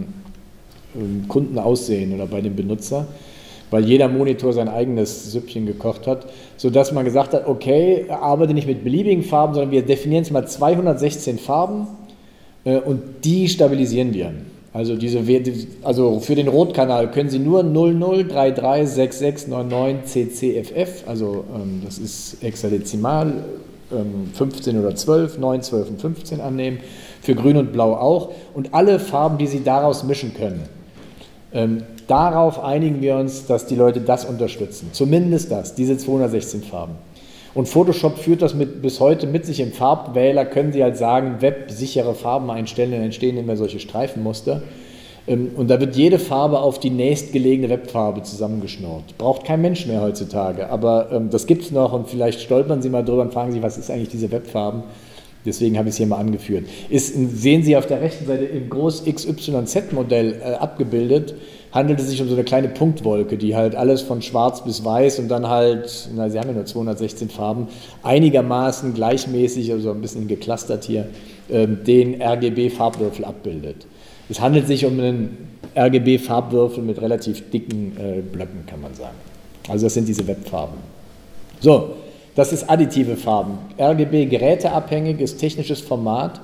Kunden aussehen oder bei dem Benutzer, weil jeder Monitor sein eigenes Süppchen gekocht hat, sodass man gesagt hat, okay, arbeite nicht mit beliebigen Farben, sondern wir definieren jetzt mal zweihundertsechzehn Farben äh, und die stabilisieren wir. Also, diese, also für den Rotkanal können Sie nur null null drei drei sechs sechs neun neun C C F F, also ähm, das ist hexadezimal, ähm, fünfzehn oder zwölf, neun, zwölf und fünfzehn annehmen, für Grün und Blau auch und alle Farben, die Sie daraus mischen können. Ähm, darauf einigen wir uns, dass die Leute das unterstützen, zumindest das, diese zweihundertsechzehn Farben. Und Photoshop führt das mit, bis heute mit sich im Farbwähler, können Sie halt sagen, websichere Farben einstellen, dann entstehen immer solche Streifenmuster. Und da wird jede Farbe auf die nächstgelegene Webfarbe zusammengeschnurrt. Braucht kein Mensch mehr heutzutage, aber ähm, das gibt es noch und vielleicht stolpern Sie mal drüber und fragen sich, was ist eigentlich diese Webfarben? Deswegen habe ich es hier mal angeführt. Ist, sehen Sie auf der rechten Seite im Groß X Y Z-Modell äh, abgebildet, handelt es sich um so eine kleine Punktwolke, die halt alles von schwarz bis weiß und dann halt, na, Sie haben ja nur zweihundertsechzehn Farben, einigermaßen gleichmäßig, also ein bisschen geclustert hier, ähm, den R G B-Farbwürfel abbildet. Es handelt sich um einen R G B-Farbwürfel mit relativ dicken äh, Blöcken, kann man sagen. Also das sind diese Webfarben. So, das ist additive Farben. R G B geräteabhängig, ist technisches Format.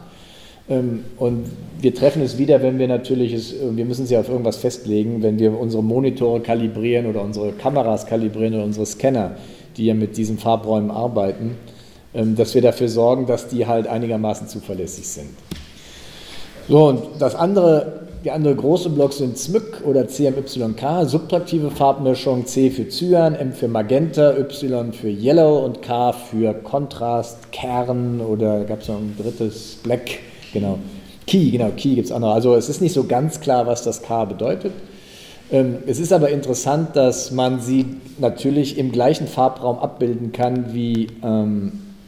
Und wir treffen es wieder, wenn wir natürlich, es, wir müssen es ja auf irgendwas festlegen, wenn wir unsere Monitore kalibrieren oder unsere Kameras kalibrieren oder unsere Scanner, die ja mit diesen Farbräumen arbeiten, dass wir dafür sorgen, dass die halt einigermaßen zuverlässig sind. So, und das andere, die andere große Block sind S M Y K oder C M Y K, subtraktive Farbmischung, C für Cyan, M für Magenta, Y für Yellow und K für Kontrast, Kern oder gab es noch ein drittes, Black. Genau, Key, genau, Key gibt es andere. Also es ist nicht so ganz klar, was das K bedeutet. Ähm, es ist aber interessant, dass man sie natürlich im gleichen Farbraum abbilden kann wie ähm,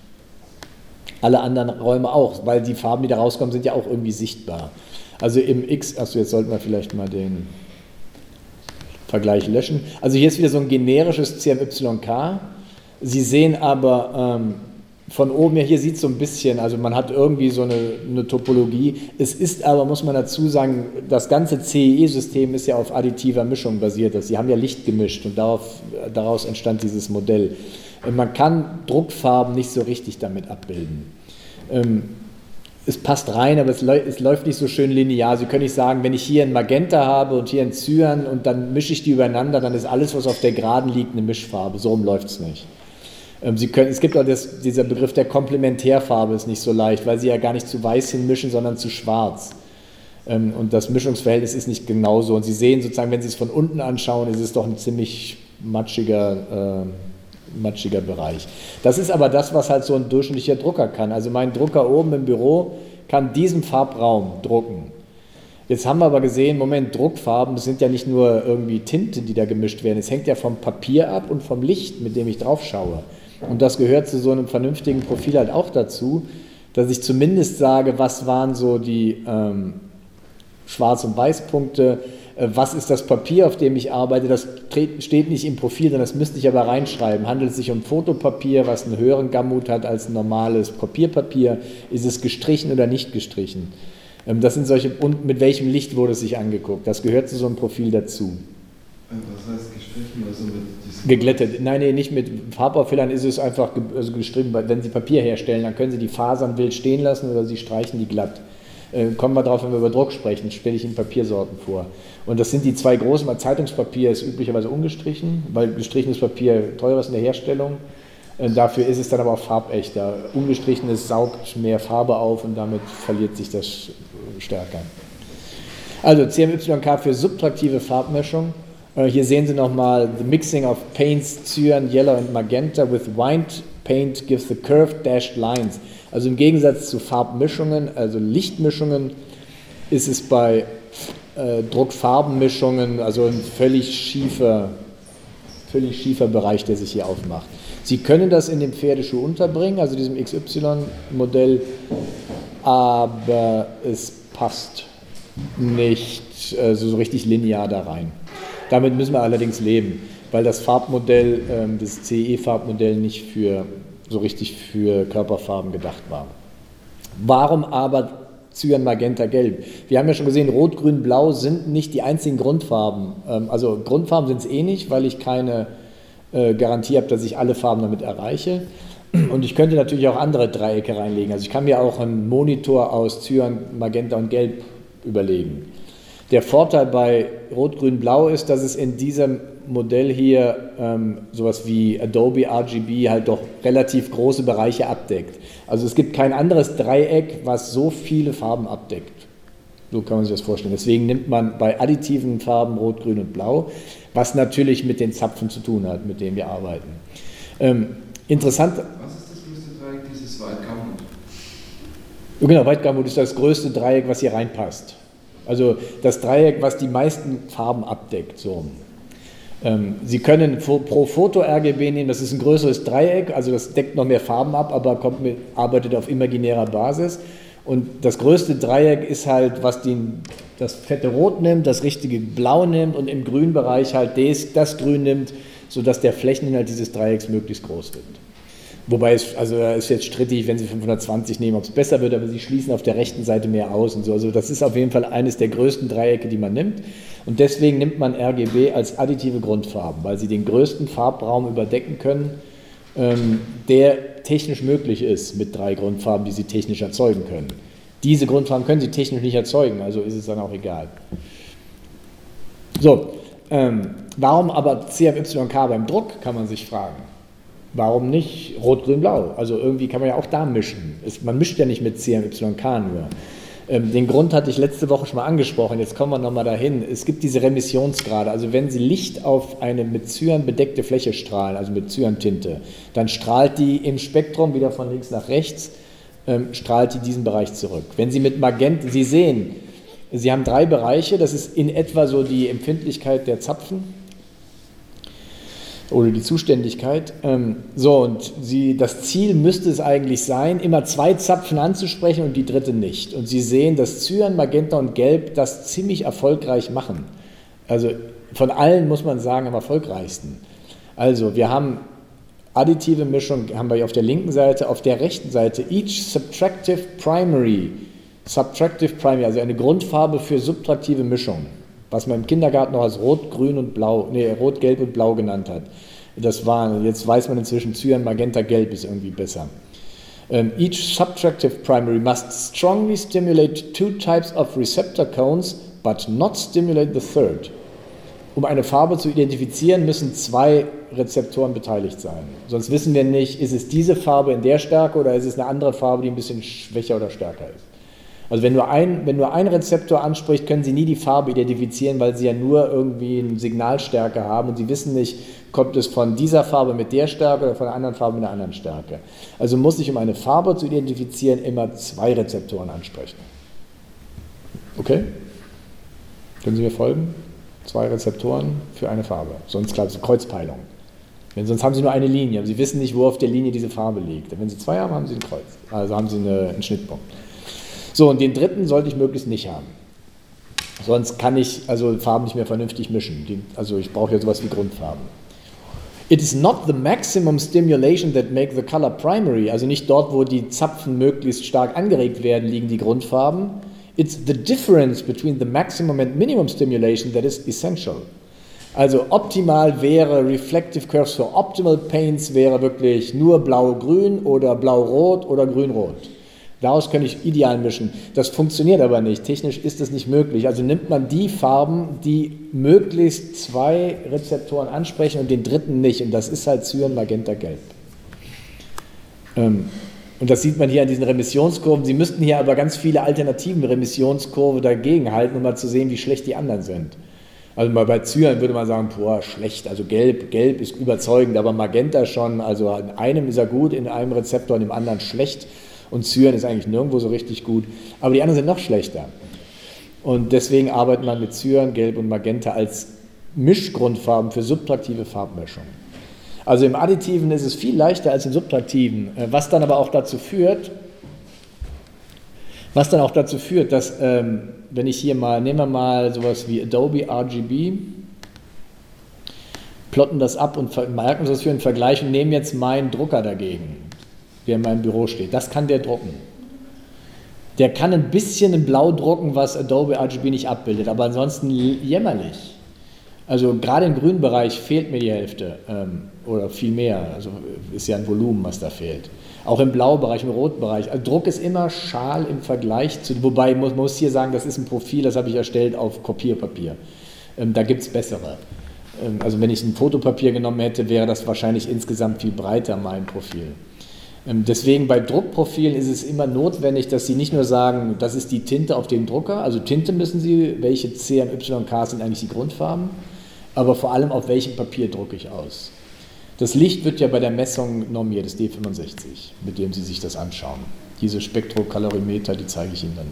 alle anderen Räume auch, weil die Farben, die da rauskommen, sind ja auch irgendwie sichtbar. Also im X, achso, jetzt sollten wir vielleicht mal den Vergleich löschen. Also hier ist wieder so ein generisches C M Y K. Sie sehen aber ähm, von oben her, hier sieht es so ein bisschen, also man hat irgendwie so eine, eine Topologie. Es ist aber, muss man dazu sagen, das ganze C E E-System ist ja auf additiver Mischung basiert. Sie haben ja Licht gemischt und darauf, daraus entstand dieses Modell. Man kann Druckfarben nicht so richtig damit abbilden. es passt rein, aber es, es läuft nicht so schön linear. Sie können nicht sagen, wenn ich hier ein Magenta habe und hier ein Cyan und dann mische ich die übereinander, dann ist alles, was auf der Geraden liegt, eine Mischfarbe. So rum läuft es nicht. Ähm, Sie können, es gibt auch das, dieser Begriff der Komplementärfarbe ist nicht so leicht, weil Sie ja gar nicht zu weiß hinmischen, sondern zu schwarz. Ähm, und das Mischungsverhältnis ist nicht genauso. Und Sie sehen sozusagen, wenn Sie es von unten anschauen, ist es doch ein ziemlich matschiger, äh, matschiger Bereich. Das ist aber das, was halt so ein durchschnittlicher Drucker kann. Also mein Drucker oben im Büro kann diesen Farbraum drucken. Jetzt haben wir aber gesehen, Moment, Druckfarben, das sind ja nicht nur irgendwie Tinte, die da gemischt werden. Es hängt ja vom Papier ab und vom Licht, mit dem ich drauf schaue. Und das gehört zu so einem vernünftigen Profil halt auch dazu, dass ich zumindest sage, was waren so die ähm, Schwarz- und Weißpunkte, äh, was ist das Papier, auf dem ich arbeite, das steht nicht im Profil, sondern das müsste ich aber reinschreiben. Handelt es sich um Fotopapier, was einen höheren Gammut hat als ein normales Papierpapier? Ist es gestrichen oder nicht gestrichen? Ähm, das sind solche, und mit welchem Licht wurde es sich angeguckt? Das gehört zu so einem Profil dazu. Was heißt gestrichen? Also mit diesem Geglättet. Nein, nee, nicht mit Farbauffüllern ist es einfach ge also gestrichen, weil wenn Sie Papier herstellen, dann können Sie die Fasern wild stehen lassen oder Sie streichen die glatt. Äh, kommen wir drauf, wenn wir über Druck sprechen, stelle ich Ihnen Papiersorten vor. Und das sind die zwei großen, weil Zeitungspapier ist üblicherweise ungestrichen, weil gestrichenes Papier teurer ist in der Herstellung. Äh, dafür ist es dann aber auch farbechter. Ungestrichenes saugt mehr Farbe auf und damit verliert sich das stärker. Also C M Y K für subtraktive Farbmischung. Hier sehen Sie nochmal, the mixing of paints, cyan, yellow and magenta with white paint gives the curved dashed lines. Also im Gegensatz zu Farbmischungen, also Lichtmischungen, ist es bei äh, Druckfarbenmischungen also ein völlig schiefer, völlig schiefer Bereich, der sich hier aufmacht. Sie können das in dem Pferdeschuh unterbringen, also diesem X Y-Modell, aber es passt nicht äh, so richtig linear da rein. Damit müssen wir allerdings leben, weil das Farbmodell, ähm, das C E-Farbmodell nicht für, so richtig für Körperfarben gedacht war. Warum aber Cyan, Magenta, Gelb? Wir haben ja schon gesehen, Rot, Grün, Blau sind nicht die einzigen Grundfarben. Ähm, also Grundfarben sind es eh nicht, weil ich keine äh, Garantie habe, dass ich alle Farben damit erreiche. Und ich könnte natürlich auch andere Dreiecke reinlegen. Also ich kann mir auch einen Monitor aus Cyan, Magenta und Gelb überlegen. Der Vorteil bei Rot, Grün, Blau ist, dass es in diesem Modell hier ähm, sowas wie Adobe R G B halt doch relativ große Bereiche abdeckt. Also es gibt kein anderes Dreieck, was so viele Farben abdeckt. So kann man sich das vorstellen. Deswegen nimmt man bei additiven Farben Rot, Grün und Blau, was natürlich mit den Zapfen zu tun hat, mit denen wir arbeiten. Ähm, interessant. Was ist das größte Dreieck, dieses White Gamut? Genau, White Gamut ist das größte Dreieck, was hier reinpasst. Also das Dreieck, was die meisten Farben abdeckt. So. Ähm, Sie können pro Foto R G B nehmen, das ist ein größeres Dreieck, also das deckt noch mehr Farben ab, aber kommt mit, arbeitet auf imaginärer Basis. Und das größte Dreieck ist halt, was den, das fette Rot nimmt, das richtige Blau nimmt und im Grünbereich halt das, das Grün nimmt, sodass der Flächeninhalt dieses Dreiecks möglichst groß wird. Wobei es, also ist jetzt strittig, wenn Sie fünfhundertzwanzig nehmen, ob es besser wird, aber Sie schließen auf der rechten Seite mehr aus und so. Also das ist auf jeden Fall eines der größten Dreiecke, die man nimmt. Und deswegen nimmt man R G B als additive Grundfarben, weil sie den größten Farbraum überdecken können, ähm, der technisch möglich ist mit drei Grundfarben, die Sie technisch erzeugen können. Diese Grundfarben können Sie technisch nicht erzeugen, also ist es dann auch egal. So, ähm, warum aber C M Y K beim Druck, kann man sich fragen. Warum nicht Rot, Grün, Blau? Also irgendwie kann man ja auch da mischen. Es, man mischt ja nicht mit C M Y K nur. Ähm, den Grund hatte ich letzte Woche schon mal angesprochen, jetzt kommen wir nochmal dahin. Es gibt diese Remissionsgrade, also wenn Sie Licht auf eine mit Cyan bedeckte Fläche strahlen, also mit Cyantinte, dann strahlt die im Spektrum wieder von links nach rechts, ähm, strahlt die diesen Bereich zurück. Wenn Sie mit Magenta, Sie sehen, Sie haben drei Bereiche, das ist in etwa so die Empfindlichkeit der Zapfen, oder die Zuständigkeit. So, und Sie, das Ziel müsste es eigentlich sein, immer zwei Zapfen anzusprechen und die dritte nicht. Und Sie sehen, dass Cyan, Magenta und Gelb das ziemlich erfolgreich machen. Also von allen muss man sagen, am erfolgreichsten. Also wir haben additive Mischung, haben wir auf der linken Seite, auf der rechten Seite each subtractive primary, subtractive primary, also eine Grundfarbe für subtraktive Mischung, was man im Kindergarten noch als Rot, Grün und Blau, nee, Rot, Gelb und Blau genannt hat. Das war, jetzt weiß man inzwischen, Cyan, Magenta, Gelb ist irgendwie besser. Um, each subtractive primary must strongly stimulate two types of receptor cones, but not stimulate the third. Um eine Farbe zu identifizieren, müssen zwei Rezeptoren beteiligt sein. Sonst wissen wir nicht, ist es diese Farbe in der Stärke oder ist es eine andere Farbe, die ein bisschen schwächer oder stärker ist. Also wenn nur ein, wenn nur ein Rezeptor anspricht, können Sie nie die Farbe identifizieren, weil Sie ja nur irgendwie eine Signalstärke haben und Sie wissen nicht, kommt es von dieser Farbe mit der Stärke oder von einer anderen Farbe mit einer anderen Stärke. Also muss ich, um eine Farbe zu identifizieren, immer zwei Rezeptoren ansprechen. Okay? Können Sie mir folgen? Zwei Rezeptoren für eine Farbe. Sonst klappt es Kreuzpeilung. Denn sonst haben Sie nur eine Linie. Aber Sie wissen nicht, wo auf der Linie diese Farbe liegt. Wenn Sie zwei haben, haben Sie ein Kreuz. Also haben Sie eine, einen Schnittpunkt. So, und den dritten sollte ich möglichst nicht haben. Sonst kann ich also Farben nicht mehr vernünftig mischen. Die, also ich brauche ja sowas wie Grundfarben. It is not the maximum stimulation that make the color primary. Also nicht dort, wo die Zapfen möglichst stark angeregt werden, liegen die Grundfarben. It's the difference between the maximum and minimum stimulation that is essential. Also optimal wäre Reflective Curves für Optimal Paints wäre wirklich nur blau-grün oder blau-rot oder grün-rot. Daraus kann ich ideal mischen. Das funktioniert aber nicht. Technisch ist das nicht möglich. Also nimmt man die Farben, die möglichst zwei Rezeptoren ansprechen und den dritten nicht. Und das ist halt Cyan, Magenta, Gelb. Ähm, und das sieht man hier an diesen Remissionskurven. Sie müssten hier aber ganz viele alternativen Remissionskurven dagegen halten, um mal zu sehen, wie schlecht die anderen sind. Also mal bei Cyan würde man sagen, boah, schlecht. Also Gelb, Gelb ist überzeugend, aber Magenta schon. Also in einem ist er gut, in einem Rezeptor, in dem anderen schlecht. Und Cyan ist eigentlich nirgendwo so richtig gut, aber die anderen sind noch schlechter. Und deswegen arbeitet man mit Cyan, Gelb und Magenta als Mischgrundfarben für subtraktive Farbmischung. Also im Additiven ist es viel leichter als im Subtraktiven, was dann aber auch dazu führt, was dann auch dazu führt, dass, ähm, wenn ich hier mal, nehmen wir mal sowas wie Adobe R G B, plotten das ab und merken uns das für einen Vergleich und nehmen jetzt meinen Drucker dagegen, der in meinem Büro steht. Das kann der drucken. Der kann ein bisschen in Blau drucken, was Adobe R G B nicht abbildet, aber ansonsten jämmerlich. Also gerade im grünen Bereich fehlt mir die Hälfte ähm, oder viel mehr. Also ist ja ein Volumen, was da fehlt. Auch im Blaubereich, im Rotbereich. Also Druck ist immer schal im Vergleich zu, wobei man muss hier sagen, das ist ein Profil, das habe ich erstellt auf Kopierpapier. Ähm, da gibt es bessere. Ähm, also wenn ich ein Fotopapier genommen hätte, wäre das wahrscheinlich insgesamt viel breiter, mein Profil. Deswegen bei Druckprofilen ist es immer notwendig, dass Sie nicht nur sagen, das ist die Tinte auf dem Drucker, also Tinte müssen Sie, welche C M Y K sind eigentlich die Grundfarben, aber vor allem auf welchem Papier drucke ich aus. Das Licht wird ja bei der Messung normiert, das D fünfundsechzig, mit dem Sie sich das anschauen. Diese Spektrokalorimeter, die zeige ich Ihnen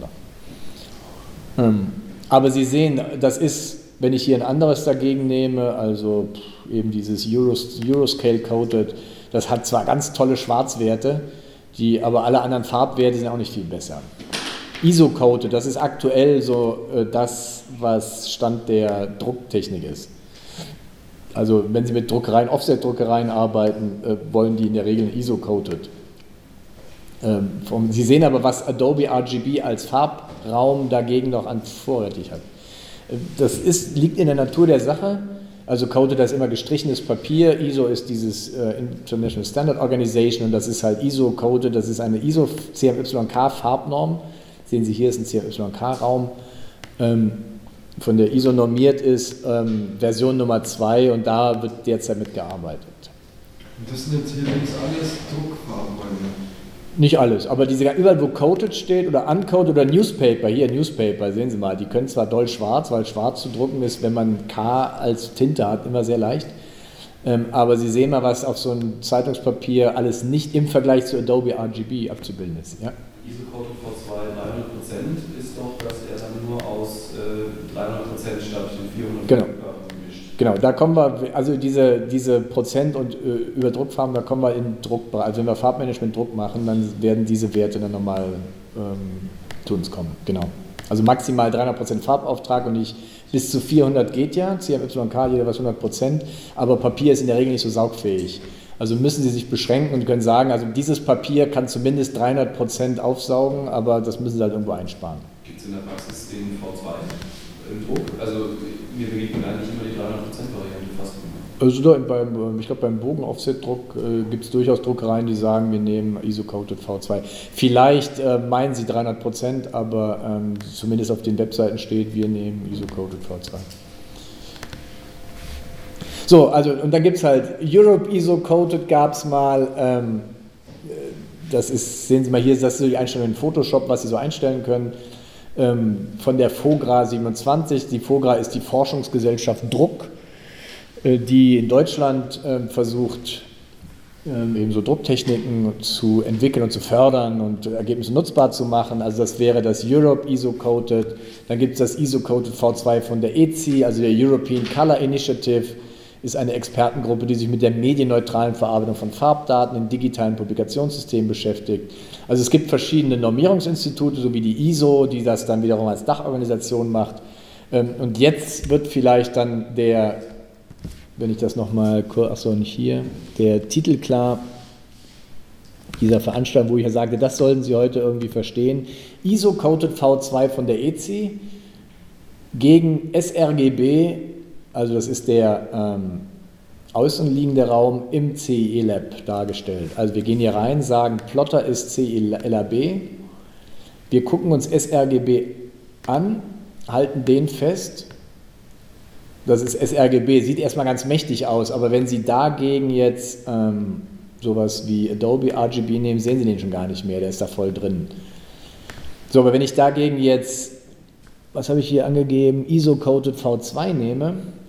dann noch. Aber Sie sehen, das ist, wenn ich hier ein anderes dagegen nehme, also eben dieses Euros, Euroscale Coated, das hat zwar ganz tolle Schwarzwerte, die, aber alle anderen Farbwerte sind auch nicht viel besser. I S O-Coated, das ist aktuell so äh, das, was Stand der Drucktechnik ist. Also wenn Sie mit Druckereien, Offset-Druckereien arbeiten, äh, wollen die in der Regel I S O-Coated. Ähm, vom, Sie sehen aber, was Adobe R G B als Farbraum dagegen noch an vorrätig hat. Äh, das ist, liegt in der Natur der Sache. Also Coated, das ist immer gestrichenes Papier, I S O ist dieses äh, International Standard Organization und das ist halt I S O-Coated, das ist eine I S O C M Y K-Farbnorm. Sehen Sie, hier ist ein C M Y K-Raum, ähm, von der I S O normiert ist, ähm, Version Nummer zwei und da wird derzeit mitgearbeitet. Und das sind jetzt hier links alles Druckfarben? Nicht alles, aber diese, überall wo Coated steht oder Uncoated oder Newspaper, hier Newspaper, sehen Sie mal, die können zwar doll schwarz, weil schwarz zu drucken ist, wenn man K als Tinte hat, immer sehr leicht, ähm, aber Sie sehen mal, was auf so einem Zeitungspapier alles nicht im Vergleich zu Adobe R G B abzubilden ist. Ja? I S O-Coated V zwei dreihundert Prozent ist doch, dass er dann nur aus äh, dreihundert Prozent statt den vierhundert genau. mischt. Genau, da kommen wir, also diese, diese Prozent und äh, über Druckfarben, da kommen wir in Druckbereich. Also wenn wir Farbmanagement Druck machen, dann werden diese Werte dann nochmal ähm, zu uns kommen. Genau. Also maximal dreihundert Prozent Farbauftrag und nicht bis zu vierhundert geht ja, C M Y K, jeder was hundert Prozent, aber Papier ist in der Regel nicht so saugfähig. Also müssen Sie sich beschränken und können sagen, also dieses Papier kann zumindest dreihundert Prozent aufsaugen, aber das müssen Sie halt irgendwo einsparen. Gibt es in der Praxis den V zwei? im Druck? Also wir begegnen eigentlich immer die dreihundert Prozent Variante fast immer. Also da, beim, ich glaube, beim Bogen-Offset-Druck äh, gibt es durchaus Druckereien, die sagen, wir nehmen I S O-Coated V zwei. Vielleicht äh, meinen sie dreihundert Prozent, aber ähm, zumindest auf den Webseiten steht, wir nehmen I S O-Coated V zwei. So, also und dann gibt es halt Europe I S O-Coated gab es mal, ähm, das ist, sehen Sie mal hier, das ist so die Einstellung in Photoshop, was Sie so einstellen können, ähm, von der FOGRA siebenundzwanzig. Die FOGRA ist die Forschungsgesellschaft Druck, die in Deutschland äh, versucht, ähm, eben so Drucktechniken zu entwickeln und zu fördern und Ergebnisse nutzbar zu machen. Also das wäre das Europe I S O-Coated. Dann gibt es das I S O-Coated V zwei von der E C I, also der European Color Initiative, ist eine Expertengruppe, die sich mit der medienneutralen Verarbeitung von Farbdaten in digitalen Publikationssystemen beschäftigt. Also es gibt verschiedene Normierungsinstitute, so wie die I S O, die das dann wiederum als Dachorganisation macht. Ähm, und jetzt wird vielleicht dann der wenn ich das nochmal, achso, nicht hier, der Titel klar, dieser Veranstaltung, wo ich ja sagte, das sollten Sie heute irgendwie verstehen, I S O-Coated V zwei von der E C I gegen S R G B, also das ist der ähm, außenliegende Raum im C I E-Lab dargestellt. Also wir gehen hier rein, sagen, Plotter ist C I L A B, wir gucken uns S R G B an, halten den fest. Das ist S R G B, sieht erstmal ganz mächtig aus, aber wenn Sie dagegen jetzt ähm, sowas wie Adobe R G B nehmen, sehen Sie den schon gar nicht mehr, der ist da voll drin. So, aber wenn ich dagegen jetzt, was habe ich hier angegeben, I S O-Coated V zwei nehme,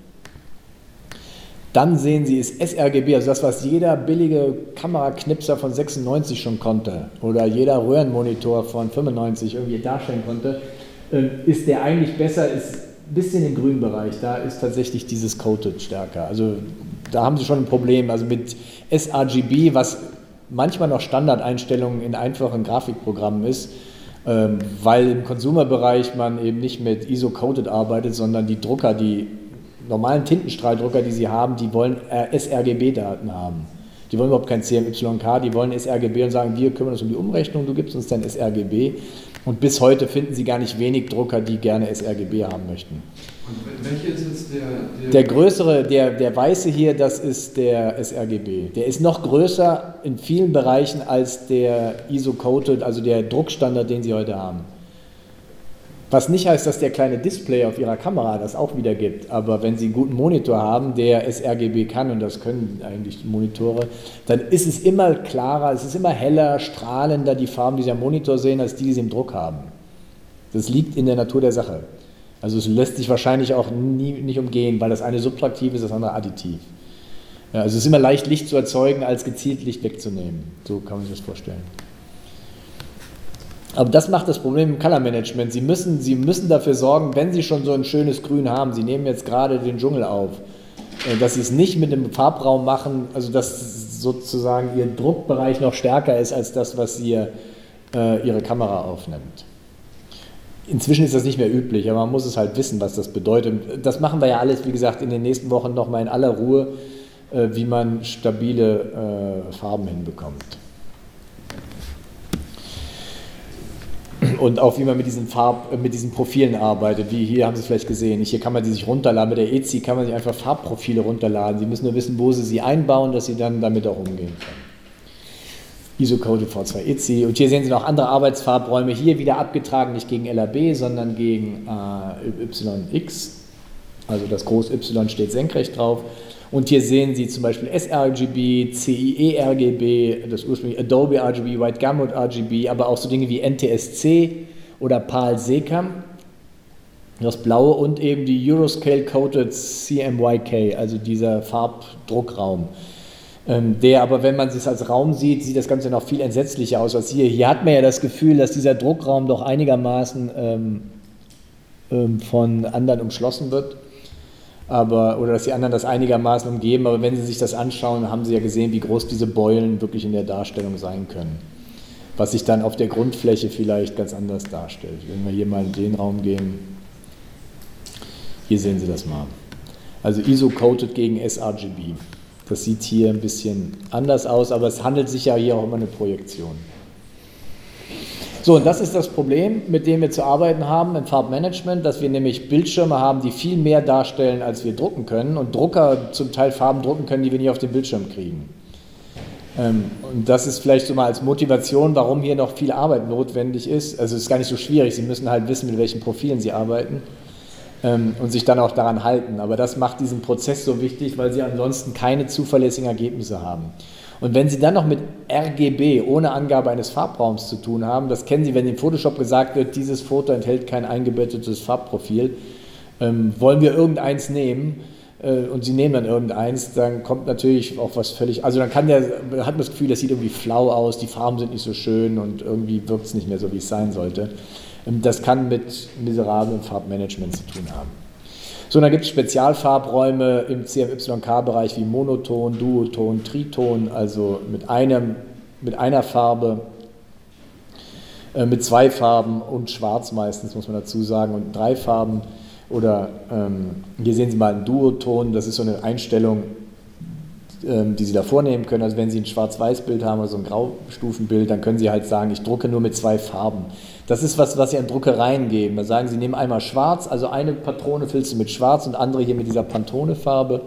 dann sehen Sie, ist S R G B, also das, was jeder billige Kameraknipser von sechsundneunzig schon konnte oder jeder Röhrenmonitor von fünfundneunzig irgendwie darstellen konnte, äh, ist der eigentlich besser, ist ein bisschen im grünen Bereich, da ist tatsächlich dieses Coated stärker. Also da haben Sie schon ein Problem. Also mit S R G B, was manchmal noch Standardeinstellungen in einfachen Grafikprogrammen ist, ähm, weil im Consumer-Bereich man eben nicht mit I S O-Coated arbeitet, sondern die Drucker, die normalen Tintenstrahldrucker, die Sie haben, die wollen S R G B-Daten haben. Die wollen überhaupt kein C M Y K, die wollen S R G B und sagen, wir kümmern uns um die Umrechnung, du gibst uns dann S R G B. Und bis heute finden Sie gar nicht wenig Drucker, die gerne S R G B haben möchten. Und welcher ist jetzt der... Der, der größere, der, der weiße hier, das ist der S R G B. Der ist noch größer in vielen Bereichen als der I S O-Coated, also der Druckstandard, den Sie heute haben. Was nicht heißt, dass der kleine Display auf Ihrer Kamera das auch wieder gibt, aber wenn Sie einen guten Monitor haben, der S R G B kann, und das können eigentlich die Monitore, dann ist es immer klarer, es ist immer heller, strahlender, die Farben, die Sie am Monitor sehen, als die, die Sie im Druck haben. Das liegt in der Natur der Sache. Also es lässt sich wahrscheinlich auch nie, nicht umgehen, weil das eine subtraktiv ist, das andere additiv. Ja, also es ist immer leicht, Licht zu erzeugen, als gezielt Licht wegzunehmen. So kann man sich das vorstellen. Aber das macht das Problem im Color Management. Sie müssen, Sie müssen dafür sorgen, wenn Sie schon so ein schönes Grün haben, Sie nehmen jetzt gerade den Dschungel auf, dass Sie es nicht mit dem Farbraum machen, also dass sozusagen Ihr Druckbereich noch stärker ist als das, was ihr, äh, Ihre Kamera aufnimmt. Inzwischen ist das nicht mehr üblich, aber man muss es halt wissen, was das bedeutet. Das machen wir ja alles, wie gesagt, in den nächsten Wochen nochmal in aller Ruhe, äh, wie man stabile äh, Farben hinbekommt. Und auch wie man mit diesen, Farb, mit diesen Profilen arbeitet, wie hier haben Sie es vielleicht gesehen. Hier kann man die sich runterladen, mit der E C I kann man sich einfach Farbprofile runterladen. Sie müssen nur wissen, wo Sie sie einbauen, dass Sie dann damit auch umgehen können. I S O-Coated V zwei E C I. Und hier sehen Sie noch andere Arbeitsfarbräume, hier wieder abgetragen, nicht gegen L A B, sondern gegen äh, Y X. Also das Groß Y steht senkrecht drauf. Und hier sehen Sie zum Beispiel S R G B, C I E R G B, das ursprüngliche Adobe R G B, White Gamut R G B, aber auch so Dinge wie N T S C oder PAL SECAM, das blaue, und eben die Euroscale Coated C M Y K, also dieser Farbdruckraum. Ähm, der aber, wenn man es als Raum sieht, sieht das Ganze noch viel entsetzlicher aus als hier. Hier hat man ja das Gefühl, dass dieser Druckraum doch einigermaßen ähm, ähm, von anderen umschlossen wird. Aber, oder dass die anderen das einigermaßen umgeben, aber wenn Sie sich das anschauen, haben Sie ja gesehen, wie groß diese Beulen wirklich in der Darstellung sein können. Was sich dann auf der Grundfläche vielleicht ganz anders darstellt. Wenn wir hier mal in den Raum gehen, hier sehen Sie das mal. Also I S O-Coated gegen S R G B. Das sieht hier ein bisschen anders aus, aber es handelt sich ja hier auch um eine Projektion. So, und das ist das Problem, mit dem wir zu arbeiten haben im Farbmanagement, dass wir nämlich Bildschirme haben, die viel mehr darstellen, als wir drucken können und Drucker zum Teil Farben drucken können, die wir nicht auf den Bildschirm kriegen. Ähm, und das ist vielleicht so mal als Motivation, warum hier noch viel Arbeit notwendig ist. Also es ist gar nicht so schwierig, Sie müssen halt wissen, mit welchen Profilen Sie arbeiten ähm, und sich dann auch daran halten. Aber das macht diesen Prozess so wichtig, weil Sie ansonsten keine zuverlässigen Ergebnisse haben. Und wenn Sie dann noch mit R G B ohne Angabe eines Farbraums zu tun haben, das kennen Sie, wenn in Photoshop gesagt wird, dieses Foto enthält kein eingebettetes Farbprofil, ähm, wollen wir irgendeins nehmen äh, und Sie nehmen dann irgendeins, dann kommt natürlich auch was völlig, also dann kann der, hat man das Gefühl, das sieht irgendwie flau aus, die Farben sind nicht so schön und irgendwie wirkt es nicht mehr so, wie es sein sollte. Ähm, das kann mit miserablem Farbmanagement zu tun haben. So, dann gibt es Spezialfarbräume im C M Y K-Bereich wie Monoton, Duoton, Triton, also mit, einem, mit einer Farbe, äh, mit zwei Farben und Schwarz meistens, muss man dazu sagen, und drei Farben. Oder ähm, hier sehen Sie mal einen Duoton, das ist so eine Einstellung, ähm, die Sie da vornehmen können. Also wenn Sie ein Schwarz-Weiß-Bild haben oder so ein Graustufenbild, dann können Sie halt sagen, ich drucke nur mit zwei Farben. Das ist was, was Sie an Druckereien geben. Da sagen Sie, nehmen einmal schwarz, also eine Patrone füllst du mit schwarz und andere hier mit dieser Pantone-Farbe.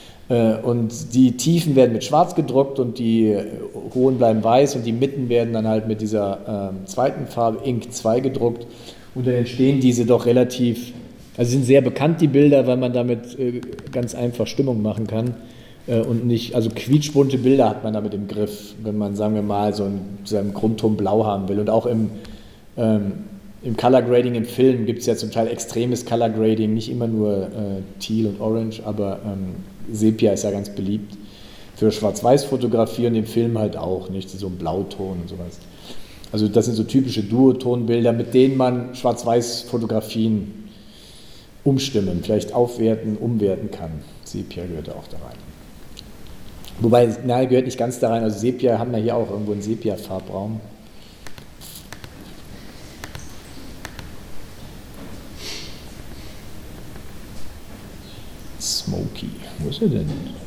Und die Tiefen werden mit schwarz gedruckt und die hohen bleiben weiß und die Mitten werden dann halt mit dieser ähm, zweiten Farbe, Ink zwei, gedruckt. Und dann entstehen diese doch relativ, also sind sehr bekannt, die Bilder, weil man damit äh, ganz einfach Stimmung machen kann. Äh, und nicht, also quietschbunte Bilder hat man damit im Griff, wenn man, sagen wir mal, so einen, so einen Grundton blau haben will. Und auch im Ähm, im Color Grading im Film gibt es ja zum Teil extremes Color Grading, nicht immer nur äh, Teal und Orange, aber ähm, Sepia ist ja ganz beliebt für Schwarz-Weiß-Fotografie und im Film halt auch, nicht so ein Blauton und sowas. Also das sind so typische Duotonbilder, mit denen man Schwarz-Weiß-Fotografien umstimmen, vielleicht aufwerten, umwerten kann. Sepia gehört auch da rein. Wobei, nein, gehört nicht ganz da rein, also Sepia haben wir hier auch irgendwo einen Sepia-Farbraum. Smoky. Wo ist er denn?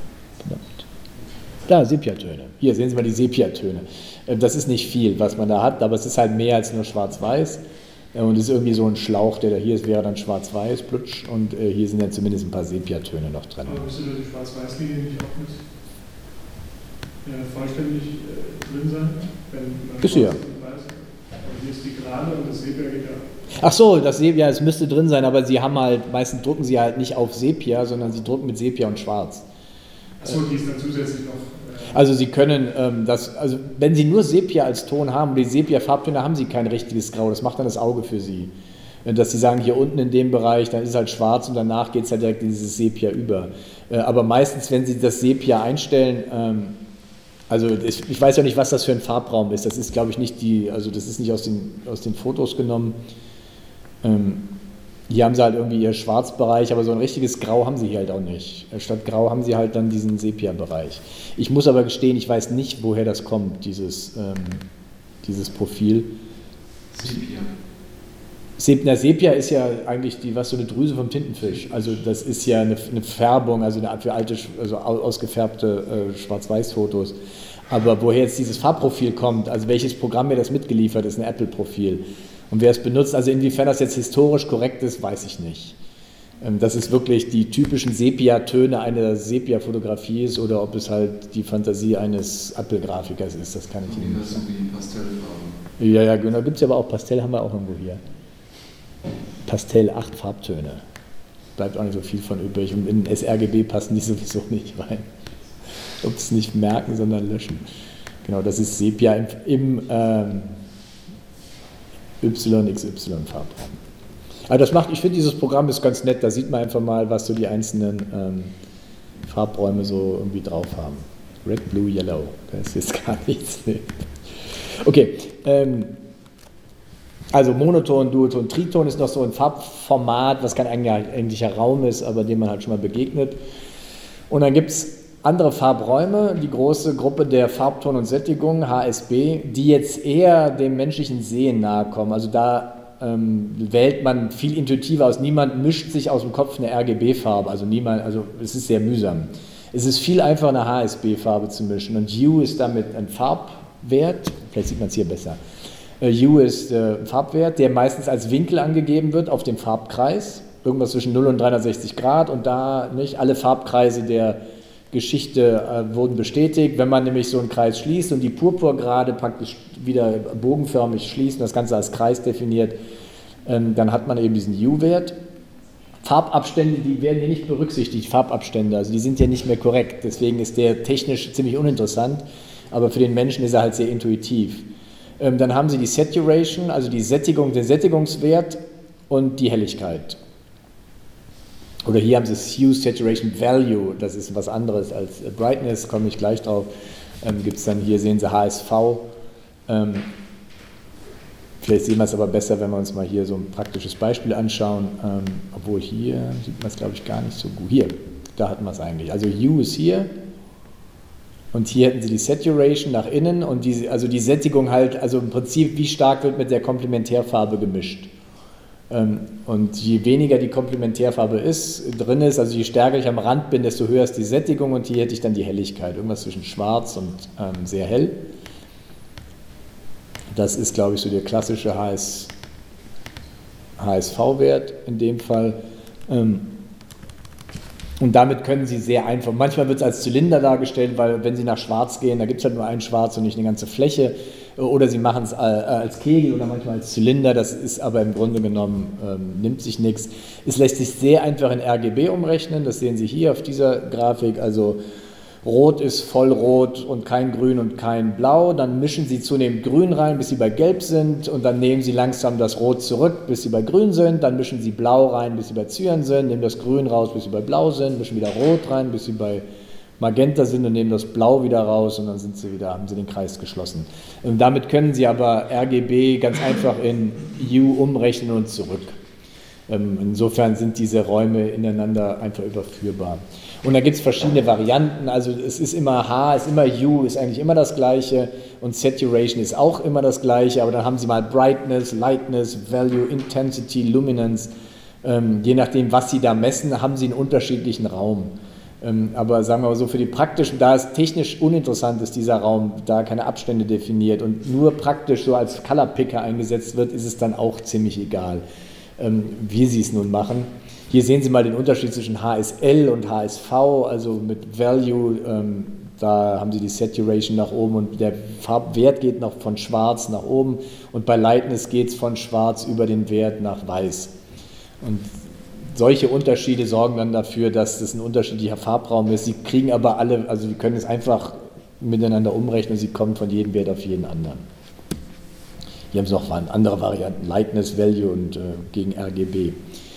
Da, Sepiatöne. Hier sehen Sie mal die Sepiatöne. Das ist nicht viel, was man da hat, aber es ist halt mehr als nur schwarz-weiß. Und es ist irgendwie so ein Schlauch, der da hier ist, wäre dann schwarz-weiß, plutsch. Und hier sind ja zumindest ein paar Sepiatöne noch drin. Aber müsste die Schwarz-Weiß-Linie nicht auch mit ja, vollständig äh, drin sein? Wenn man ist ja. Also hier ist die Gerade und das Sepia geht ja. Ach so, das Sepia, es müsste drin sein, aber Sie haben halt, meistens drucken Sie halt nicht auf Sepia, sondern Sie drucken mit Sepia und Schwarz. Achso, die ist dann zusätzlich noch. Äh also Sie können ähm, das, also wenn Sie nur Sepia als Ton haben, und die Sepia-Farbtöne, haben Sie kein richtiges Grau, das macht dann das Auge für Sie. Dass Sie sagen, hier unten in dem Bereich, dann ist es halt schwarz und danach geht es halt direkt in dieses Sepia über. Äh, aber meistens, wenn Sie das Sepia einstellen, ähm, also ich, ich weiß ja nicht, was das für ein Farbraum ist, das ist, glaube ich, nicht die, also das ist nicht aus den, aus den Fotos genommen. Ähm, hier haben sie halt irgendwie ihr Schwarzbereich, aber so ein richtiges Grau haben sie hier halt auch nicht. Statt Grau haben sie halt dann diesen Sepia-Bereich. Ich muss aber gestehen, ich weiß nicht, woher das kommt, dieses, ähm, dieses Profil. Sepia. Sepia, Sepia ist ja eigentlich die, was so eine Drüse vom Tintenfisch. Also das ist ja eine, eine Färbung, also eine Art für alte, also ausgefärbte äh, Schwarz-Weiß-Fotos. Aber woher jetzt dieses Farbprofil kommt, also welches Programm mir das mitgeliefert ist, ein Apple-Profil. Und wer es benutzt, also inwiefern das jetzt historisch korrekt ist, weiß ich nicht. Das ist wirklich die typischen Sepia-Töne einer Sepia-Fotografie ist oder ob es halt die Fantasie eines Apple-Grafikers ist, das kann ich Ihnen nicht sagen. Wie Pastellfarben. Ja, ja, genau, gibt es ja aber auch Pastell, haben wir auch irgendwo hier. Pastell, acht Farbtöne. Bleibt auch nicht so viel von übrig und in sRGB passen die sowieso nicht rein. Ob es nicht merken, sondern löschen. Genau, das ist Sepia im, im ähm, Y X Y-Farbraum. Aber das macht, ich finde, dieses Programm ist ganz nett, da sieht man einfach mal, was so die einzelnen ähm, Farbräume so irgendwie drauf haben. Red, Blue, Yellow, das ist jetzt gar nichts. Nee. Okay, ähm, also Monoton, Duoton, Triton ist noch so ein Farbformat, was kein eigentlicher Raum ist, aber dem man halt schon mal begegnet. Und dann gibt es andere Farbräume, die große Gruppe der Farbton und Sättigung, H S B, die jetzt eher dem menschlichen Sehen nahe kommen. Also da ähm, wählt man viel intuitiver aus. Niemand mischt sich aus dem Kopf eine R G B-Farbe, also niemand, also es ist sehr mühsam. Es ist viel einfacher, eine H S B-Farbe zu mischen und Hue ist damit ein Farbwert, vielleicht sieht man es hier besser, U ist äh, Farbwert, der meistens als Winkel angegeben wird auf dem Farbkreis, irgendwas zwischen null und dreihundertsechzig Grad, und da nicht alle Farbkreise der Geschichte äh, wurden bestätigt. Wenn man nämlich so einen Kreis schließt und die Purpurgrade praktisch wieder bogenförmig schließt und das Ganze als Kreis definiert, ähm, dann hat man eben diesen U-Wert. Farbabstände, die werden hier nicht berücksichtigt, Farbabstände, also die sind ja nicht mehr korrekt, deswegen ist der technisch ziemlich uninteressant, aber für den Menschen ist er halt sehr intuitiv. Ähm, dann haben Sie die Saturation, also die Sättigung, den Sättigungswert und die Helligkeit. Oder hier haben Sie Hue Saturation Value, das ist was anderes als Brightness, komme ich gleich drauf. Ähm, gibt es dann hier, sehen Sie H S V. Ähm, vielleicht sehen wir es aber besser, wenn wir uns mal hier so ein praktisches Beispiel anschauen. Ähm, obwohl hier sieht man es, glaube ich, gar nicht so gut. Hier, da hatten wir es eigentlich. Also Hue ist hier. Und hier hätten Sie die Saturation nach innen und die, also die Sättigung halt, also im Prinzip, wie stark wird mit der Komplementärfarbe gemischt. Ähm, und je weniger die Komplementärfarbe ist, drin ist, also je stärker ich am Rand bin, desto höher ist die Sättigung, und hier hätte ich dann die Helligkeit, irgendwas zwischen schwarz und ähm, sehr hell. Das ist, glaube ich, so der klassische H S V-Wert in dem Fall. Ähm, Und damit können Sie sehr einfach, manchmal wird es als Zylinder dargestellt, weil wenn Sie nach Schwarz gehen, da gibt es halt nur ein Schwarz und nicht eine ganze Fläche, oder Sie machen es als Kegel oder manchmal als Zylinder, das ist aber im Grunde genommen, ähm, nimmt sich nichts. Es lässt sich sehr einfach in R G B umrechnen, das sehen Sie hier auf dieser Grafik, also Rot ist vollrot und kein Grün und kein Blau, dann mischen Sie zunehmend Grün rein, bis Sie bei Gelb sind, und dann nehmen Sie langsam das Rot zurück, bis Sie bei Grün sind, dann mischen Sie Blau rein, bis Sie bei Cyan sind, nehmen das Grün raus, bis Sie bei Blau sind, mischen wieder Rot rein, bis Sie bei Magenta sind und nehmen das Blau wieder raus, und dann sind Sie wieder, haben Sie den Kreis geschlossen. Und damit können Sie aber R G B ganz einfach in Hue umrechnen und zurück. Insofern sind diese Räume ineinander einfach überführbar. Und da gibt es verschiedene Varianten, also es ist immer H, ist immer Hue, ist eigentlich immer das Gleiche, und Saturation ist auch immer das Gleiche, aber dann haben Sie mal Brightness, Lightness, Value, Intensity, Luminance, ähm, je nachdem, was Sie da messen, haben Sie einen unterschiedlichen Raum. Ähm, aber sagen wir mal so, für die praktischen, da es technisch uninteressant ist, dieser Raum, da keine Abstände definiert und nur praktisch so als Color Picker eingesetzt wird, ist es dann auch ziemlich egal, ähm, wie Sie es nun machen. Hier sehen Sie mal den Unterschied zwischen H S L und H S V, also mit Value, ähm, da haben Sie die Saturation nach oben und der Farbwert geht noch von schwarz nach oben, und bei Lightness geht es von schwarz über den Wert nach weiß. Und solche Unterschiede sorgen dann dafür, dass das ein unterschiedlicher Farbraum ist. Sie kriegen aber alle, also Sie können es einfach miteinander umrechnen, Sie kommen von jedem Wert auf jeden anderen. Hier haben Sie noch andere Varianten, Lightness, Value und äh, gegen R G B.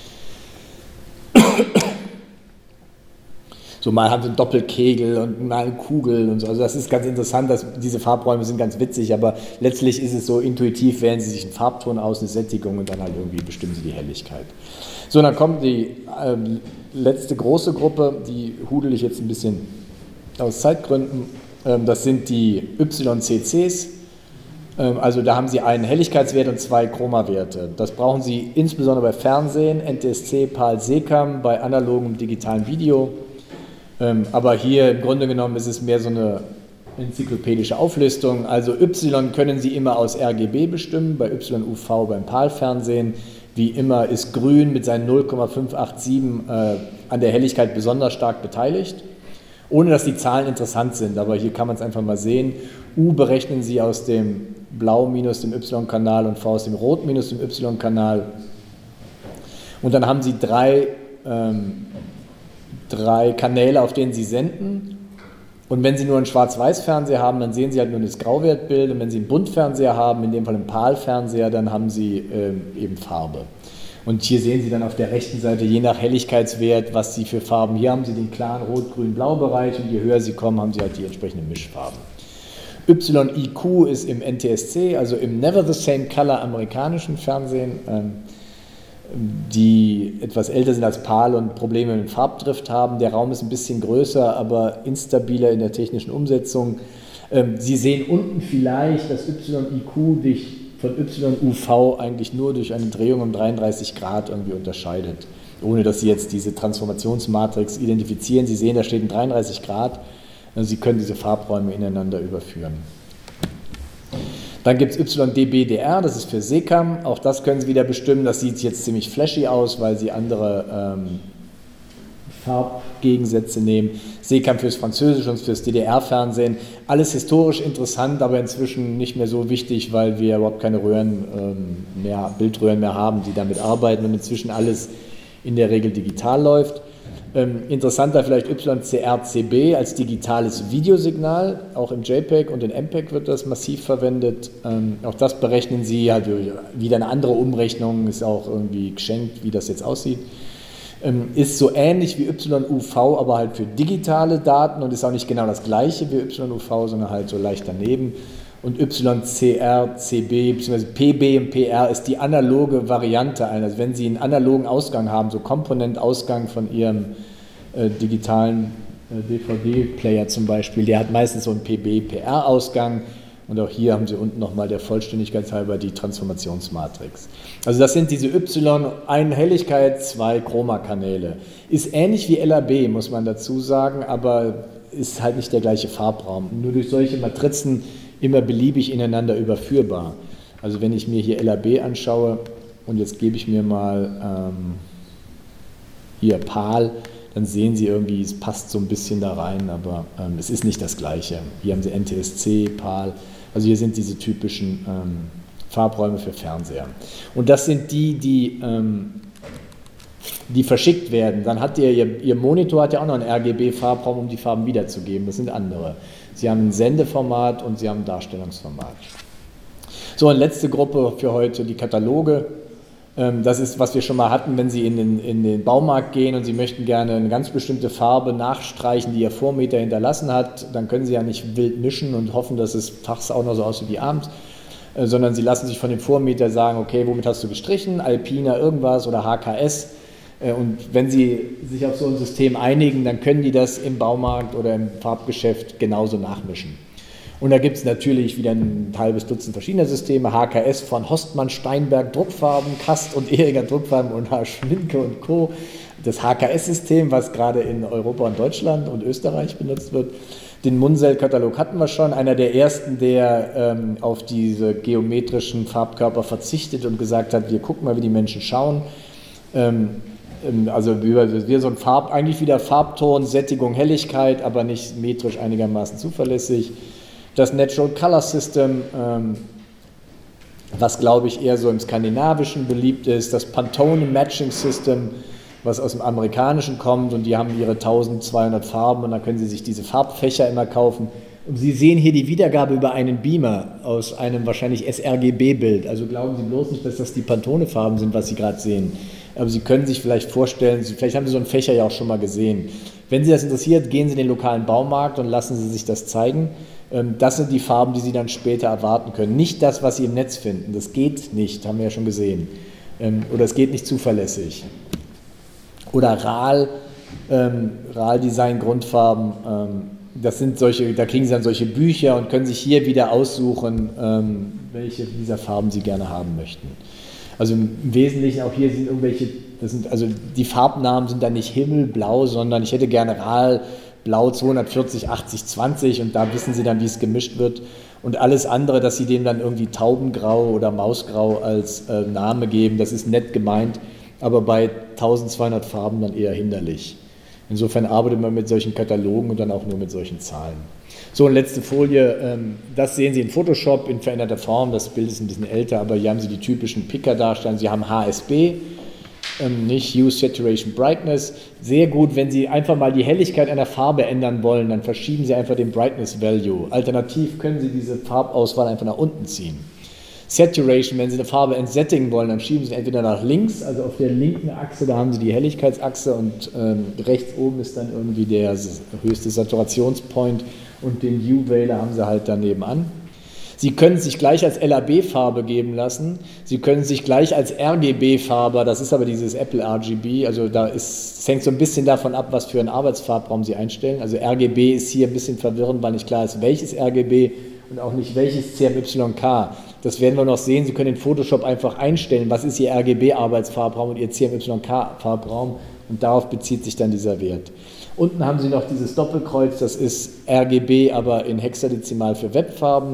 So, mal haben sie einen Doppelkegel und mal eine Kugel und so. Also das ist ganz interessant, dass diese Farbräume sind ganz witzig, aber letztlich ist es so intuitiv, wählen Sie sich einen Farbton aus, eine Sättigung, und dann halt irgendwie bestimmen Sie die Helligkeit. So, dann kommt die ähm, letzte große Gruppe, die hudel ich jetzt ein bisschen aus Zeitgründen. Ähm, das sind die Y C Cs. Ähm, also da haben Sie einen Helligkeitswert und zwei Chromawerte. Das brauchen Sie insbesondere bei Fernsehen, N T S C, PAL, SECAM, bei analogem und digitalem Video. Ähm, aber hier im Grunde genommen ist es mehr so eine enzyklopädische Auflistung. Also Y können Sie immer aus R G B bestimmen, bei Y U V beim PAL-Fernsehen. Wie immer ist Grün mit seinen null Komma fünf acht sieben äh, an der Helligkeit besonders stark beteiligt, ohne dass die Zahlen interessant sind. Aber hier kann man es einfach mal sehen. U berechnen Sie aus dem Blau minus dem Y-Kanal und V aus dem Rot minus dem Y-Kanal. Und dann haben Sie drei ähm, drei Kanäle, auf denen Sie senden, und wenn Sie nur einen Schwarz-Weiß-Fernseher haben, dann sehen Sie halt nur das Grauwertbild, und wenn Sie einen Buntfernseher haben, in dem Fall einen PAL-Fernseher, dann haben Sie äh, eben Farbe. Und hier sehen Sie dann auf der rechten Seite, je nach Helligkeitswert, was Sie für Farben, hier haben Sie den klaren Rot-Grün-Blau-Bereich, und je höher Sie kommen, haben Sie halt die entsprechenden Mischfarben. Y I Q ist im N T S C, also im Never the Same Color amerikanischen Fernsehen, ähm, die etwas älter sind als PAL und Probleme mit Farbdrift haben. Der Raum ist ein bisschen größer, aber instabiler in der technischen Umsetzung. Sie sehen unten vielleicht, dass Y I Q dich von Y U V eigentlich nur durch eine Drehung um dreiunddreißig Grad irgendwie unterscheidet, ohne dass Sie jetzt diese Transformationsmatrix identifizieren. Sie sehen, da steht ein dreiunddreißig Grad. Sie können diese Farbräume ineinander überführen. Dann gibt es Y D B D R, das ist für SECAM, auch das können Sie wieder bestimmen, das sieht jetzt ziemlich flashy aus, weil Sie andere ähm, Farbgegensätze nehmen. SECAM fürs Französische und fürs D D R-Fernsehen, alles historisch interessant, aber inzwischen nicht mehr so wichtig, weil wir überhaupt keine Röhren ähm, mehr, Bildröhren mehr haben, die damit arbeiten und inzwischen alles in der Regel digital läuft. Ähm, interessanter vielleicht Y C R C B als digitales Videosignal, auch im JPEG und in M P E G wird das massiv verwendet. Ähm, auch das berechnen Sie, halt wieder eine andere Umrechnung, ist auch irgendwie geschenkt, wie das jetzt aussieht. Ähm, ist so ähnlich wie Y U V, aber halt für digitale Daten und ist auch nicht genau das gleiche wie Y U V, sondern halt so leicht daneben. Und Y C R C B bzw. P B und P R ist die analoge Variante ein. Also wenn Sie einen analogen Ausgang haben, so Komponentausgang von Ihrem äh, digitalen äh, D V D-Player zum Beispiel, der hat meistens so einen P B P R-Ausgang und auch hier haben Sie unten nochmal der Vollständigkeit halber die Transformationsmatrix. Also das sind diese Y, eine Helligkeit, zwei Chroma-Kanäle. Ist ähnlich wie L A B, muss man dazu sagen, aber ist halt nicht der gleiche Farbraum. Nur durch solche Matrizen immer beliebig ineinander überführbar. Also wenn ich mir hier L A B anschaue und jetzt gebe ich mir mal ähm, hier PAL, dann sehen Sie irgendwie, es passt so ein bisschen da rein, aber ähm, es ist nicht das Gleiche. Hier haben Sie N T S C, PAL, also hier sind diese typischen ähm, Farbräume für Fernseher. Und das sind die, die, ähm, die verschickt werden. Dann hat ihr, ihr, ihr Monitor hat ja auch noch einen R G B-Farbraum, um die Farben wiederzugeben. Das sind andere. Sie haben ein Sendeformat und Sie haben ein Darstellungsformat. So, und letzte Gruppe für heute, die Kataloge. Das ist, was wir schon mal hatten, wenn Sie in den, in den Baumarkt gehen und Sie möchten gerne eine ganz bestimmte Farbe nachstreichen, die Ihr Vormieter hinterlassen hat, dann können Sie ja nicht wild mischen und hoffen, dass es tags auch noch so aussieht wie abends, sondern Sie lassen sich von dem Vormieter sagen, okay, womit hast du gestrichen? Alpina irgendwas oder H K S. Und wenn Sie sich auf so ein System einigen, dann können die das im Baumarkt oder im Farbgeschäft genauso nachmischen. Und da gibt es natürlich wieder ein halbes Dutzend verschiedener Systeme, H K S von Hostmann, Steinberg, Druckfarben, Kast und Ehringer Druckfarben und H. Schminke und Co. Das H K S-System, was gerade in Europa und Deutschland und Österreich benutzt wird. Den Munsell-Katalog hatten wir schon, einer der ersten, der ähm, auf diese geometrischen Farbkörper verzichtet und gesagt hat, wir gucken mal, wie die Menschen schauen. Ähm, Also wir so ein Farb, eigentlich wieder Farbton, Sättigung, Helligkeit, aber nicht metrisch einigermaßen zuverlässig. Das Natural Color System, ähm, was glaube ich eher so im Skandinavischen beliebt ist. Das Pantone Matching System, was aus dem Amerikanischen kommt und die haben ihre eintausendzweihundert Farben und dann können Sie sich diese Farbfächer immer kaufen. Und Sie sehen hier die Wiedergabe über einen Beamer aus einem wahrscheinlich S R G B-Bild. Also glauben Sie bloß nicht, dass das die Pantone-Farben sind, was Sie gerade sehen. Aber Sie können sich vielleicht vorstellen, vielleicht haben Sie so einen Fächer ja auch schon mal gesehen. Wenn Sie das interessiert, gehen Sie in den lokalen Baumarkt und lassen Sie sich das zeigen. Das sind die Farben, die Sie dann später erwarten können. Nicht das, was Sie im Netz finden. Das geht nicht, haben wir ja schon gesehen. Oder es geht nicht zuverlässig. Oder R A L, ähm, R A L-Design, Grundfarben. Ähm, das sind solche, da kriegen Sie dann solche Bücher und können sich hier wieder aussuchen, ähm, welche dieser Farben Sie gerne haben möchten. Also im Wesentlichen auch hier sind irgendwelche, das sind, also die Farbnamen sind dann nicht himmelblau, sondern ich hätte gerne R A L Blau zweihundertvierzig, achtzig, zwanzig und da wissen Sie dann, wie es gemischt wird. Und alles andere, dass Sie dem dann irgendwie Taubengrau oder Mausgrau als äh, Name geben, das ist nett gemeint, aber bei eintausendzweihundert Farben dann eher hinderlich. Insofern arbeitet man mit solchen Katalogen und dann auch nur mit solchen Zahlen. So, und letzte Folie, ähm, das sehen Sie in Photoshop in veränderter Form, das Bild ist ein bisschen älter, aber hier haben Sie die typischen Picker-Darstellungen, Sie haben H S B, ähm, nicht Hue, Saturation, Brightness. Sehr gut, wenn Sie einfach mal die Helligkeit einer Farbe ändern wollen, dann verschieben Sie einfach den Brightness Value. Alternativ können Sie diese Farbauswahl einfach nach unten ziehen. Saturation, wenn Sie eine Farbe entsättigen wollen, dann schieben Sie entweder nach links, also auf der linken Achse, da haben Sie die Helligkeitsachse und ähm, rechts oben ist dann irgendwie der höchste Saturationspoint und den Hue-Value haben Sie halt daneben an. Sie können sich gleich als L A B-Farbe geben lassen, Sie können sich gleich als R G B-Farbe, das ist aber dieses Apple R G B, also da ist, es hängt so ein bisschen davon ab, was für einen Arbeitsfarbraum Sie einstellen. Also R G B ist hier ein bisschen verwirrend, weil nicht klar ist, welches R G B und auch nicht welches C M Y K. Das werden wir noch sehen. Sie können in Photoshop einfach einstellen, was ist Ihr R G B-Arbeitsfarbraum und Ihr C M Y K-Farbraum und darauf bezieht sich dann dieser Wert. Unten haben Sie noch dieses Doppelkreuz, das ist R G B, aber in Hexadezimal für Webfarben.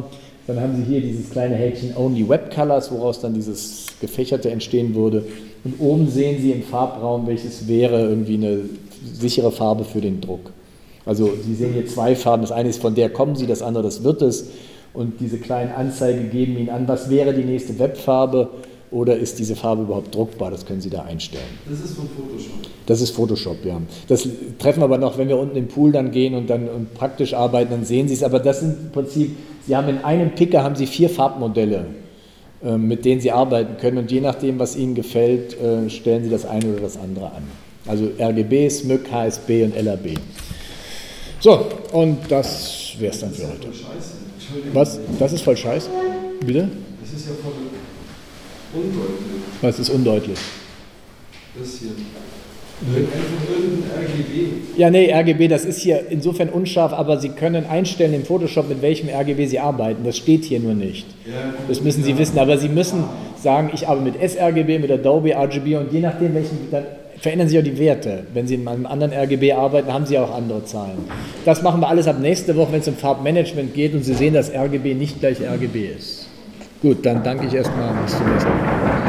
Dann haben Sie hier dieses kleine Häkchen Only Web Colors, woraus dann dieses Gefächerte entstehen würde. Und oben sehen Sie im Farbraum, welches wäre irgendwie eine sichere Farbe für den Druck. Also Sie sehen hier zwei Farben, das eine ist von der kommen Sie, das andere das wird es. Und diese kleinen Anzeigen geben Ihnen an, was wäre die nächste Webfarbe oder ist diese Farbe überhaupt druckbar, das können Sie da einstellen. Das ist von Photoshop. Das ist Photoshop, ja. Das treffen wir aber noch, wenn wir unten im Pool dann gehen und dann und praktisch arbeiten, dann sehen Sie es. Aber das sind im Prinzip, Sie haben in einem Picker haben Sie vier Farbmodelle, äh, mit denen Sie arbeiten können und je nachdem, was Ihnen gefällt, äh, stellen Sie das eine oder das andere an. Also R G B, S M Y K, H S B und L R B. So, und das wäre es dann für heute. Was? Das ist voll scheiße? Bitte? Das ist ja voll undeutlich. Was ist undeutlich? Das hier. Einfach irgendein R G B. Ja, nee, R G B, das ist hier insofern unscharf, aber Sie können einstellen im Photoshop, mit welchem R G B Sie arbeiten. Das steht hier nur nicht. Ja, das müssen Sie ja wissen, aber Sie müssen sagen, ich arbeite mit sRGB, mit Adobe R G B und je nachdem, welchen, dann verändern sich auch die Werte. Wenn Sie in einem anderen R G B arbeiten, haben Sie auch andere Zahlen. Das machen wir alles ab nächste Woche, wenn es um Farbmanagement geht und Sie sehen, dass R G B nicht gleich R G B ist. Gut, dann danke ich erstmal. Bis zum nächsten Mal.